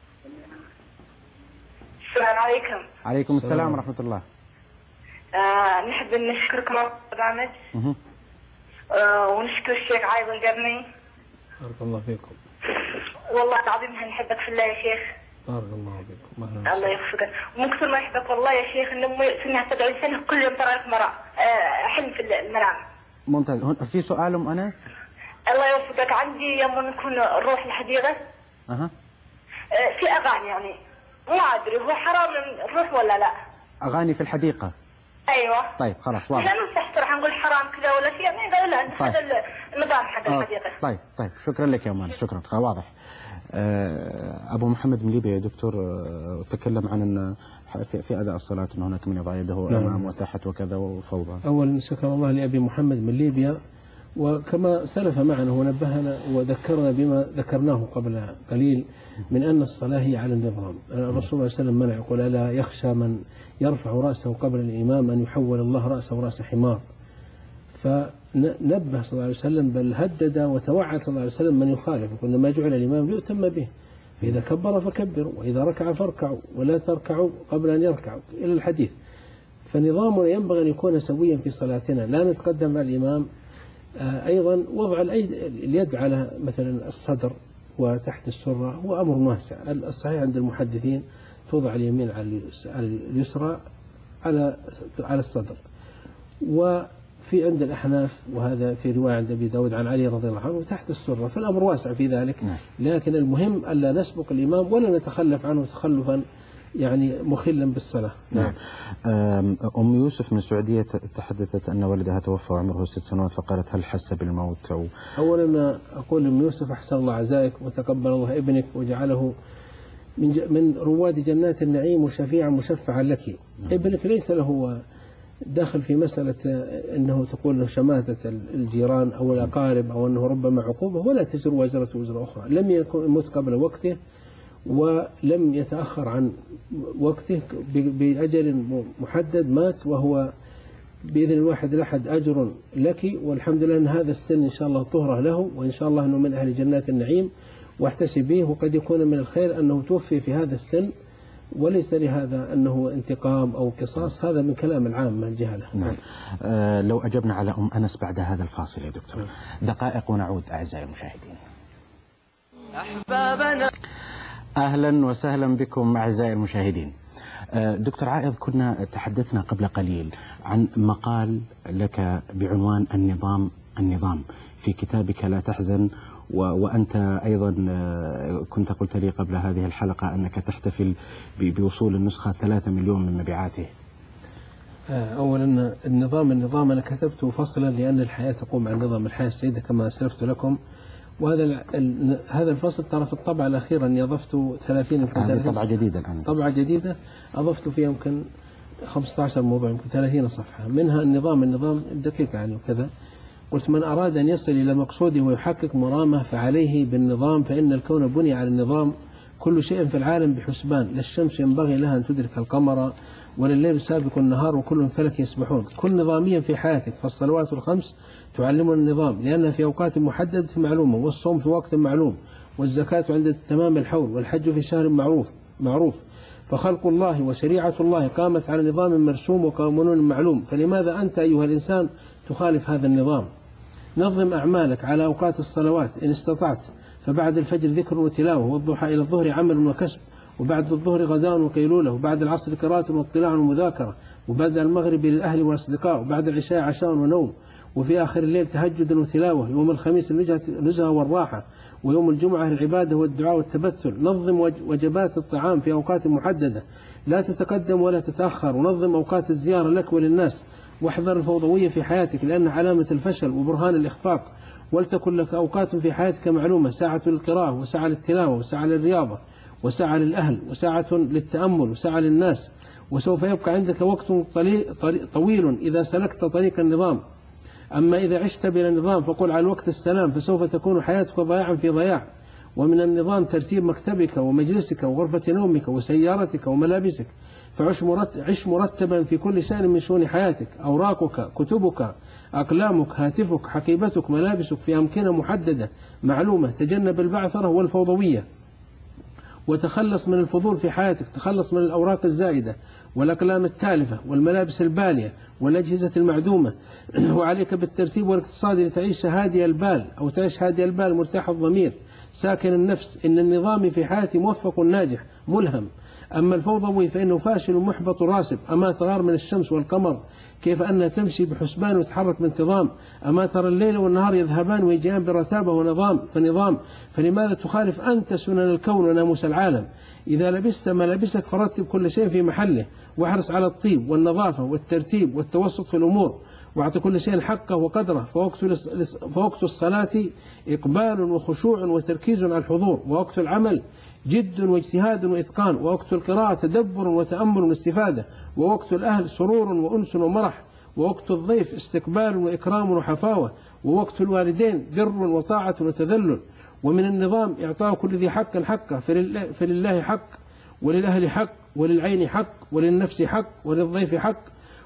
السلام عليكم. عليكم السلام ورحمة الله. آه نحب نشكركم على البرنامج. آه ونشكر الشيخ عايض القرني. بارك الله فيكم. والله العظيم نحبك في الله يا شيخ. بارك الله فيكم. الله يوفقك. ومن كثر ما يحبك والله يا شيخ ان امي سنها سبعين سنه كل يوم ترى لك مرأة آه حلم في المنام. ممتاز. هون في سؤال أم أنس؟ الله يوفقك. عندي يوم نكون نروح الحديقة. أها. آه في أغاني يعني ما أدري هو حرام نروح ولا لا؟ أغاني في الحديقة. أيوة. طيب خلاص واضح. لا ننصح راح نقول حرام كذا ولا شيء، يعني قالوا لا طيب. هذا النظام حق الحديقة. طيب طيب شكرا لك يا أم أنس، شكرا واضح. أبو محمد من ليبيا يا دكتور تكلم عن أن في, في أداء الصلاة أن هناك من يضع يده أمام وتحت وكذا وفوضى. أولا شكر الله لأبي محمد من ليبيا، وكما سلف معنا ونبهنا وذكرنا بما ذكرناه قبل قليل من أن الصلاة هي على النظام. الرسول صلى الله عليه وسلم منع يقول ألا يخشى من يرفع رأسه قبل الإمام أن يحول الله رأسه رأس حمار. فنبه صلى الله عليه وسلم بل هدد وتوعد صلى الله عليه وسلم من يخالف، يقول ما جعل الإمام ليؤتم به، فإذا كبر فكبروا وإذا ركع فاركعوا ولا تركعوا قبل أن يركعوا إلى الحديث. فنظامنا ينبغي أن يكون سويا في صلاتنا، لا نتقدم على الإمام. أيضا وضع اليد على مثلا الصدر وتحت السرة هو أمر واسع. الصحيح عند المحدثين توضع اليمين على اليسرى على على الصدر، وفي عند الأحناف وهذا في رواية عند أبي داود عن علي رضي الله عنه تحت السرة، فالأمر واسع في ذلك. لكن المهم ألا نسبق الإمام ولا نتخلف عنه تخلفا يعني مخلا بالصلاة. نعم. أم يوسف من السعودية تحدثت أن والدها توفى وعمره ست سنوات، فقالت هل حس بالموت؟ أو أولا أقول أم يوسف أحسن الله عزائك وتقبل الله ابنك وجعله من من رواد جنات النعيم وشفيعا مشفعا لك. نعم. ابنك ليس له داخل في مسألة أنه تقول له شماتة الجيران أو الأقارب أو أنه ربما عقوبة، ولا تزر وزرة وزر أخرى. لم يكن يموت قبل وقته ولم يتأخر عن وقته بأجل محدد، مات وهو بإذن الواحد الأحد أجر لك، والحمد لله أن هذا السن إن شاء الله طهرة له، وإن شاء الله أنه من أهل جنات النعيم واحتسب به. وقد يكون من الخير أنه توفي في هذا السن وليس لهذا أنه انتقام أو قصاص، هذا من كلام العام من الجهلة. نعم. آه لو أجبنا على أم أنس بعد هذا الفاصل يا دكتور. دقائق ونعود أعزائي المشاهدين. أحبابنا أهلا وسهلا بكم أعزائي المشاهدين. دكتور عائض، كنا تحدثنا قبل قليل عن مقال لك بعنوان النظام النظام في كتابك لا تحزن، وأنت أيضا كنت قلت لي قبل هذه الحلقة أنك تحتفل بوصول النسخة ثلاثة مليون من مبيعاته. أولا النظام النظام أنا كتبته فصلا لأن الحياة تقوم على نظام الحياة السيدة كما أسلفت لكم، وهذا هذا الفصل ترى في الطبعة الأخيرة أني أضفت ثلاثين طبعة جديدة الآن طبعة جديدة أضفت فيها يمكن خمسة عشر موضوع، يمكن ثلاثين صفحة، منها النظام النظام الدقيق يعني وكذا. قلت من أراد أن يصل إلى مقصوده ويحقق مرامه فعليه بالنظام، فإن الكون بني على النظام، كل شيء في العالم بحسبان، لا الشمس ينبغي لها أن تدرك القمر ولا الليل سابق النهار وكل فلك يسبحون. كن نظاميا في حياتك، فالصلوات الخمس تعلمنا النظام لأنها في أوقات محددة معلومة، والصوم في وقت معلوم، والزكاة عند تمام الحول، والحج في شهر معروف معروف فخلق الله وشريعة الله قامت على نظام مرسوم وقانون معلوم، فلماذا أنت أيها الإنسان تخالف هذا النظام؟ نظم أعمالك على أوقات الصلوات إن استطعت، فبعد الفجر ذكر وتلاوة، والضحى إلى الظهر عمل وكسب، وبعد الظهر غداء وقيلولة، وبعد العصر قراءة واطلاع ومذاكرة، وبعد المغرب للأهل والأصدقاء، وبعد العشاء عشاء ونوم، وفي آخر الليل تهجد وتلاوة، يوم الخميس النزهة والراحة، ويوم الجمعة العبادة والدعاء والتبتل. نظم وجبات الطعام في أوقات محددة، لا تتقدم ولا تتأخر، ونظم أوقات الزيارة لك وللناس، واحذر الفوضوية في حياتك لأن علامة الفشل وبرهان الإخفاق. ولتكن لك أوقات في حياتك معلومة، ساعة للقراءة وساعة للتلاوة وساعة للرياضة وساعة للأهل وساعة للتأمل وساعة للناس، وسوف يبقى عندك وقت طويل إذا سلكت طريق النظام. أما إذا عشت بلا نظام فقل على الوقت السلام، فسوف تكون حياتك ضياعا في ضياع. ومن النظام ترتيب مكتبك ومجلسك وغرفة نومك وسيارتك وملابسك، فعش عش مرتبا في كل شأن من شؤون حياتك، أوراقك، كتبك، أقلامك، هاتفك، حقيبتك، ملابسك في أمكنة محددة معلومة. تجنب البعثرة والفوضوية، وتخلص من الفضول في حياتك، تخلص من الأوراق الزائدة والأقلام التالفة والملابس البالية والأجهزة المعدومة. وعليك بالترتيب والاقتصاد لتعيش هادي البال، أو تعيش هادي البال مرتاح الضمير ساكن النفس. إن النظام في حياتي موفق ناجح ملهم، أما الفوضوي فإنه فاشل محبط راسب. أما تغار من الشمس والقمر كيف أنها تمشي بحسبان وتتحرك بانتظام، أما ترى الليل والنهار يذهبان ويجيان برتابة ونظام فنظام، فلماذا تخالف أنت سنن الكون وناموس العالم؟ إذا لبست ملابسك فرتب كل شيء في محله، واحرص على الطيب والنظافة والترتيب والتوسط في الأمور، واعطي كل شيء حقه وقدره. فوقت فوقت الصلاة إقبال وخشوع وتركيز على الحضور، ووقت العمل جد واجتهاد وإتقان، ووقت القراءة تدبر وتأمل واستفادة، ووقت الأهل سرور وأنس ومرح، ووقت الضيف استقبال وإكرام وحفاوة، ووقت الوالدين بر وطاعة وتذلل. ومن النظام إعطاء كل ذي حق حقه، فلله حق وللأهل حق وللعين حق وللنفس حق وللضيف حق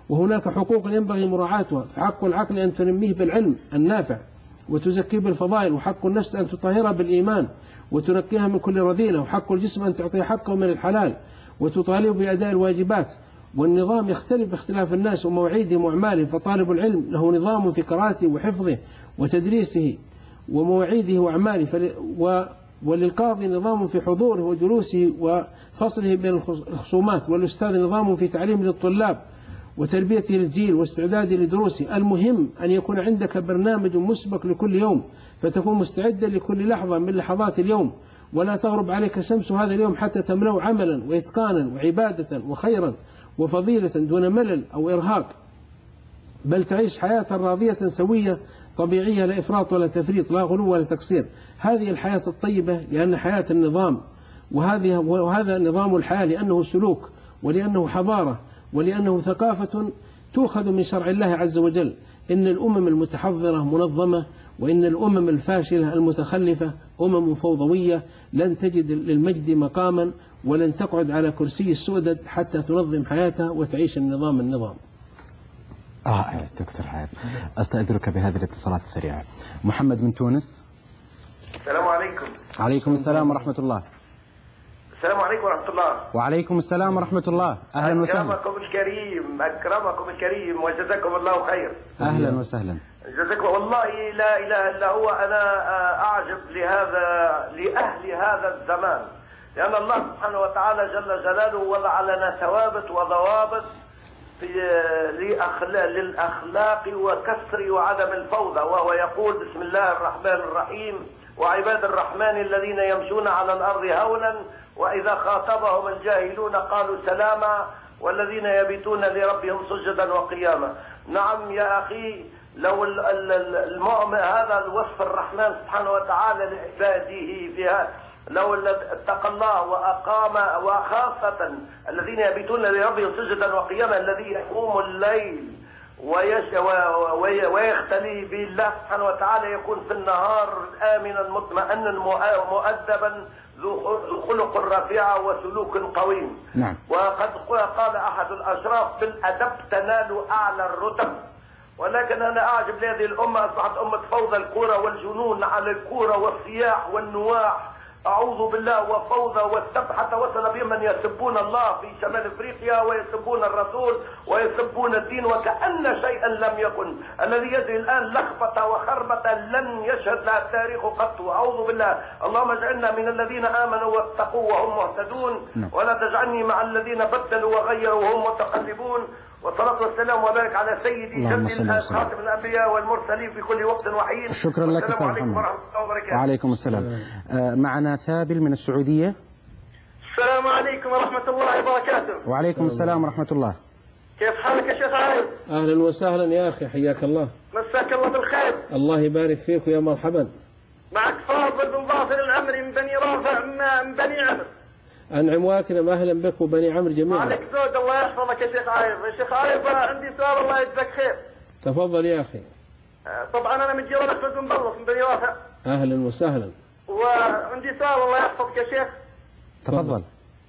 وهناك حقوق ينبغي مراعاتها، فحق العقل أن تنميه بالعلم النافع وتزكيه بالفضائل، وحق النفس أن تطهرها بالإيمان وتنقيها من كل رذيلة، وحق الجسم أن تعطيه حقه من الحلال وتطالبه بأداء الواجبات. والنظام يختلف باختلاف الناس ومواعيدهم وأعمالهم، فطالب العلم له نظام في قراءته وحفظه وتدريسه ومواعيده وأعماله، وللقاضي نظام في حضوره وجلوسه وفصله بين الخصومات، والأستاذ نظام في تعليمه للطلاب وتربيته للجيل واستعداده لدروسه. المهم أن يكون عندك برنامج مسبق لكل يوم، فتكون مستعدا لكل لحظة من لحظات اليوم، ولا تغرب عليك شمس هذا اليوم حتى تملأه عملا وإتقانا وعبادة وخيرا وفضيلة دون ملل أو إرهاق، بل تعيش حياة راضية سوية طبيعية، لا إفراط ولا تفريط، لا غلو ولا تقصير. هذه الحياة الطيبة، لأن حياة النظام، وهذه وهذا نظام الحياة لأنه سلوك، ولأنه حضارة، ولأنه ثقافة تؤخذ من شرع الله عز وجل. إن الأمم المتحضرة منظمة، وإن الأمم الفاشلة المتخلفة أمم فوضوية لن تجد للمجد مقاما، ولن تقعد على كرسي السؤدد حتى تنظم حياتها وتعيش النظام النظام. رائع دكتور حياة. أستأذنك بهذه الاتصالات السريعة. محمد من تونس. السلام عليكم. عليكم السلام ورحمة الله. السلام عليكم ورحمة الله. وعليكم السلام ورحمة الله. أهلا وسهلا. أكرمكم الكريم أكرمكم الكريم وجزاكم الله خير. أهلا وسهلا. جزاكم والله لا إله إلا هو. أنا أعجب لهذا لأهل هذا الزمان، لأن الله سبحانه وتعالى جل جلاله وضع لنا ثوابت وضوابط في للأخلاق وكسر وعدم الفوضى، وهو يقول بسم الله الرحمن الرحيم: وعباد الرحمن الذين يمشون على الأرض هونا وإذا خاطبهم الجاهلون قالوا سلاما والذين يبيتون لربهم سجدا وقياما. نعم يا أخي، لو المؤمن هذا الوصف الرحمن سبحانه وتعالى لعباده فيها، لو اتقى الله وأقام، وخاصة الذين يبيتون لربهم سجدا وقياما، الذي يقوم الليل ويختلي بالله سبحانه وتعالى، يكون في النهار آمنا مطمئنا مؤدبا ذو خلق رفيع وسلوك قويم. نعم. وقد قال أحد الأشراف: بالأدب تنال أعلى الرتب. ولكن أنا أعجب لهذه الأمة، أصبحت أمة فوضى الكورة والجنون على الكورة والصياح والنواح، أعوذ بالله، وفوضى والسب، حتى وصل بهم من يسبون الله في شمال أفريقيا ويسبون الرسول ويسبون الدين وكأن شيئا لم يكن. الذي يجري الآن لخبطة وخربطة لن يشهد لها التاريخ قط. أعوذ بالله. اللهم اجعلنا من الذين آمنوا واتقوا وهم مهتدون، ولا تجعلني مع الذين بدلوا وغيروا وهم متقلبون. والصلاة والسلام وبارك على سيدي جد خاتم الأنبياء والمرسلين في كل وقت وحين. شكرا لك السلام أستاذ عليكم محمد. ورحمة الله وبركاته. وعليكم السلام. آه معنا ثابل من السعودية. السلام عليكم ورحمة الله وبركاته. وعليكم السلام ورحمة الله. كيف حالك يا شيخ عايد؟ أهلا وسهلا يا أخي، حياك الله. مساك الله بالخير. الله يبارك فيك ويا مرحبا. معك فاضل بن ظافر العمري من بني رافع من بني عمر. أنعم واكرم، أهلا بك وبني عمرو جميعا. عليك زود، الله يحفظك يا شيخ عايض. يا شيخ عايض عندي سؤال، الله يجزاك خير. تفضل يا أخي. طبعا أنا من جيران أحمد بن بلص من بني رافع. أهلا وسهلا. وعندي سؤال، الله يحفظك يا شيخ. تفضل.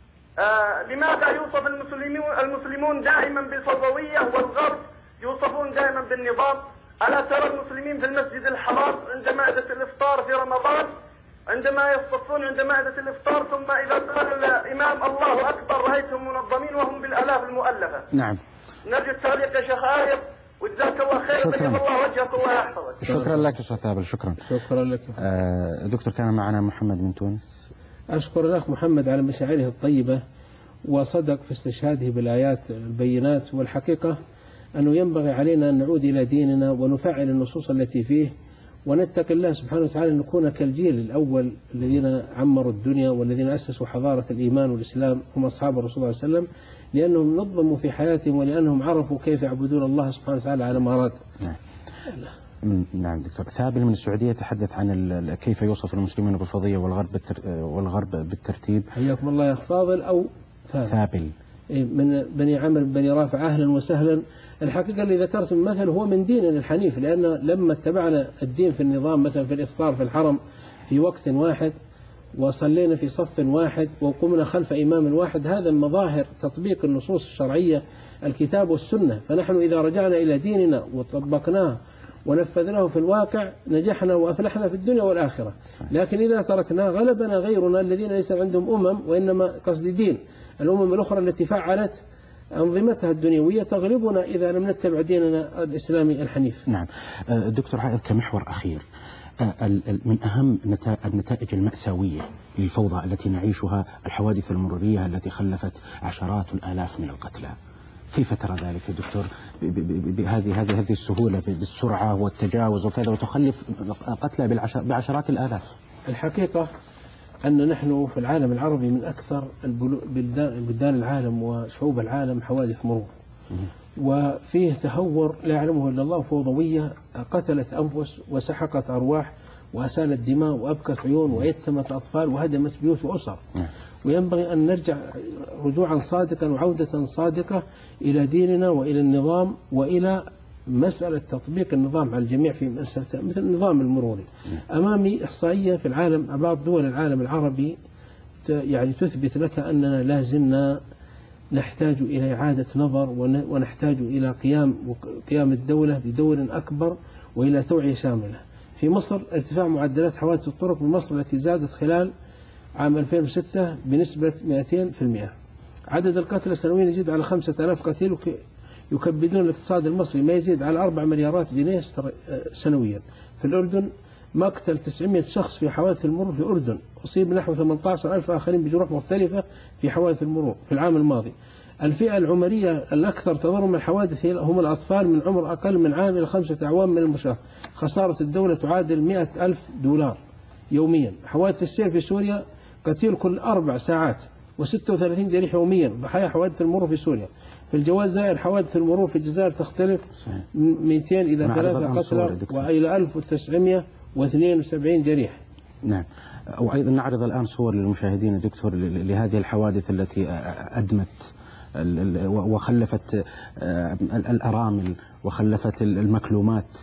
آه لماذا يوصف المسلمون المسلمون دائما بالفوضوية والغرب يوصفون دائما بالنظام؟ ألا ترى المسلمين في المسجد الحرام عند مائدة الإفطار في رمضان عندما يصطفون عند مائدة الإفطار، ثم إذا قال الإمام الله أكبر رأيتهم منظمين وهم بالآلاف المؤلفة. نعم. نرجو التعليق يا شيخ عارف، وجزاك الله خير وبيض الله وجهك الله يحفظك. شكرا لك أستاذ ثابت. شكرا. شكرا لك. آه دكتور، كان معنا محمد من تونس. أشكر الأخ محمد على مشاعره الطيبة، وصدق في استشهاده بالآيات البينات. والحقيقة أنه ينبغي علينا أن نعود إلى ديننا ونفعل النصوص التي فيه، ونتقي الله سبحانه وتعالى أن نكون كالجيل الأول الذين عمروا الدنيا والذين أسسوا حضارة الإيمان والإسلام، هم أصحاب الرسول صلى الله عليه وسلم، لأنهم نظموا في حياتهم ولأنهم عرفوا كيف يعبدون الله سبحانه وتعالى على ما أراد. نعم. نعم دكتور. ثابل من السعودية تحدث عن كيف يوصف المسلمين بالفضية والغرب بالتر... والغرب بالترتيب. حياكم الله يا أخ فاضل. أو ثابل. ثابل من بني عمرو بني رافع، أهلا وسهلا. الحقيقة اللي ذكرت المثل هو من ديننا الحنيف، لأن لما اتبعنا الدين في النظام مثلا في الإفطار في الحرم في وقت واحد، وصلينا في صف واحد وقمنا خلف إمام واحد، هذا مظاهر تطبيق النصوص الشرعية الكتاب والسنة. فنحن إذا رجعنا إلى ديننا وطبقناه ونفذناه في الواقع نجحنا وأفلحنا في الدنيا والآخرة. لكن إذا تركناه غلبنا غيرنا الذين ليس عندهم أمم وإنما قصد دين. الأمم الأخرى التي فعلت أنظمتها الدنيوية تغلبنا إذا لم نتبع ديننا الإسلامي الحنيف. نعم. دكتور عائض، كمحور أخير، من أهم النتائج المأساوية للفوضى التي نعيشها الحوادث المرورية التي خلفت عشرات الآلاف من القتلى. كيف ترى ذلك يا دكتور بهذه هذه هذه السهولة بالسرعة والتجاوز وكذا وتخلف قتلى بعشرات الآلاف؟ الحقيقة أن نحن في العالم العربي من أكثر بلدان العالم وشعوب العالم حوادث مرور، وفيه تهور لا يعلمه إلا الله، فوضوية قتلت أنفس وسحقت أرواح وأسالت دماء وأبكت عيون ويتمت أطفال وهدمت بيوت وأسر. وينبغي أن نرجع رجوعا صادقا وعودة صادقة إلى ديننا وإلى النظام وإلى مسألة تطبيق النظام على الجميع في مسألة مثل النظام المروري. أمامي إحصائية في العالم، بعض دول العالم العربي يعني تثبت لك أننا لازلنا نحتاج إلى إعادة نظر ونحتاج إلى قيام قيام الدولة بدور أكبر وإلى توعية شاملة. في مصر ارتفاع معدلات حوادث الطرق بمصر التي زادت خلال عام ألفين وستة بنسبة مئتين بالمئة. عدد القتلى سنويا يزيد على خمسة آلاف قتيل، يكبدون الاقتصاد المصري ما يزيد على أربع مليارات جنيه سنويا. في الأردن مقتل تسعمئة شخص في حوادث المرور في الأردن، أصيب نحو ثمانية عشر ألف آخرين بجروح مختلفة في حوادث المرور في العام الماضي. الفئة العمرية الأكثر تضرر من الحوادث هم الأطفال من عمر أقل من عام إلى خمسة أعوام من المشاة. خسارة الدولة تعادل مئة ألف دولار يوميا. حوادث السير في سوريا قتيل كل أربع ساعات وستة وثلاثين جريح يوميا ضحايا حوادث المرور في سوريا. في الجزائر حوادث المرور في الجزائر تختلف من مئتين إلى ثلاثة قتلى وإلى ألف وتسعمئة واثنين وسبعين جريح. نعم. وأيضا نعرض الآن صور للمشاهدين دكتور لهذه الحوادث التي أدمت وخلفت الأرامل وخلفت المكلومات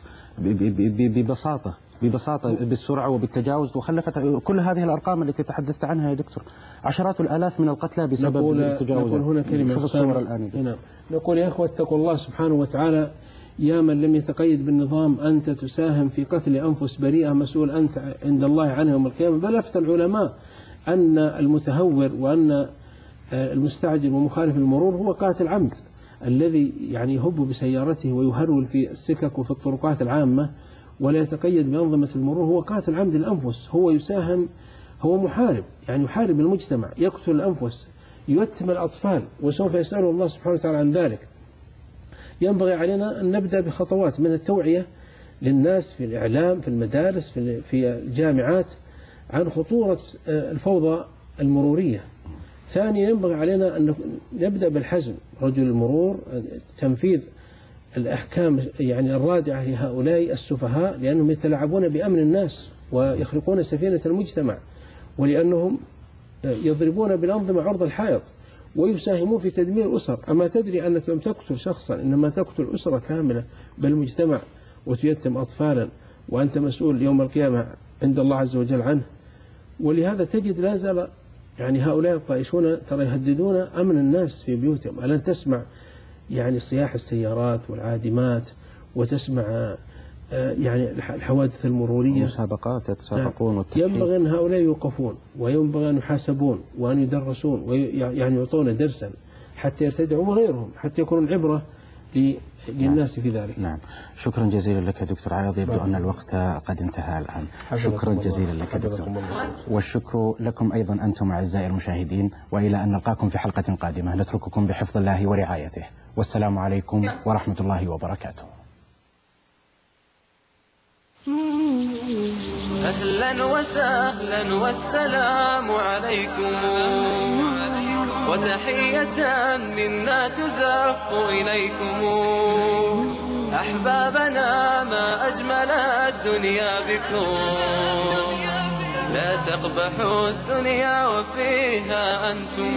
ببساطة ببساطة بالسرعة وبالتجاوز، وخلفت كل هذه الأرقام التي تحدثت عنها يا دكتور، عشرات الآلاف من القتلى بسبب التجاوز. نقول هنا كلمة، شوف الصور الآن هنا نقول يا أخوة اتقوا الله سبحانه وتعالى، يا من لم يتقيد بالنظام أنت تساهم في قتل أنفس بريئة مسؤول أنت عند الله عنها يوم القيامة. بل أفتى العلماء أن المتهور وأن المستعجل ومخالف المرور هو قاتل عمد، الذي يعني يهب بسيارته ويهرول في السكك وفي الطرقات العامة ولا يتقيد بأنظمة المرور هو قاتل عمد الأنفس. هو يساهم، هو محارب، يعني يحارب المجتمع، يقتل الأنفس، يتم الأطفال، وسوف يسأله الله سبحانه وتعالى عن ذلك. ينبغي علينا أن نبدأ بخطوات من التوعية للناس في الإعلام، في المدارس، في الجامعات، عن خطورة الفوضى المرورية. ثانيا ينبغي علينا أن نبدأ بالحزم، رجل المرور، تنفيذ الأحكام يعني الرادعة لهؤلاء السفهاء، لأنهم يتلاعبون بأمن الناس ويخرقون سفينة المجتمع، ولأنهم يضربون بالأنظمة عرض الحائط ويساهمون في تدمير أسر. أما تدري أنك لم تقتل شخصا إنما تقتل أسرة كاملة بالمجتمع وتيتم أطفالا وأنت مسؤول يوم القيامة عند الله عز وجل عنه. ولهذا تجد لا زال يعني هؤلاء الطائشون ترى يهددون أمن الناس في بيوتهم. ألن تسمع يعني صياح السيارات والعادمات، وتسمع يعني الحوادث المرورية، مسابقات يتسابقون والتحقيق. ينبغي أن هؤلاء يوقفون وينبغي أن يحاسبون وأن يدرسون ويعني يعطون درسا حتى يرتدعوا وغيرهم حتى يكونوا عبرة للناس في ذلك. نعم. شكرا جزيلا لك دكتور عائض، يبدو أن الوقت قد انتهى الآن. شكرا جزيلا لك دكتور، والشكر لكم أيضا أنتم أعزائي المشاهدين، وإلى أن نلقاكم في حلقة قادمة نترككم بحفظ الله ورعايته، والسلام عليكم ورحمة الله وبركاته. أهلا وسهلا والسلام عليكم، وتحية منا تزف إليكم. أحبابنا ما أجمل الدنيا بكم، لا تقبحوا الدنيا وفيها أنتم.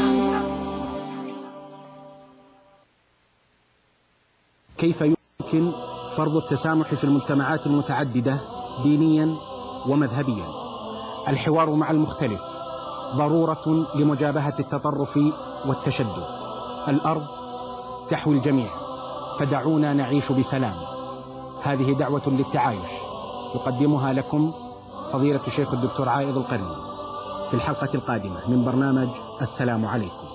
كيف يمكن فرض التسامح في المجتمعات المتعددة دينيا ومذهبيا؟ الحوار مع المختلف ضرورة لمجابهة التطرف والتشدد. الأرض تحوي الجميع، فدعونا نعيش بسلام. هذه دعوة للتعايش يقدمها لكم فضيلة الشيخ الدكتور عائض القرني في الحلقة القادمة من برنامج السلام عليكم.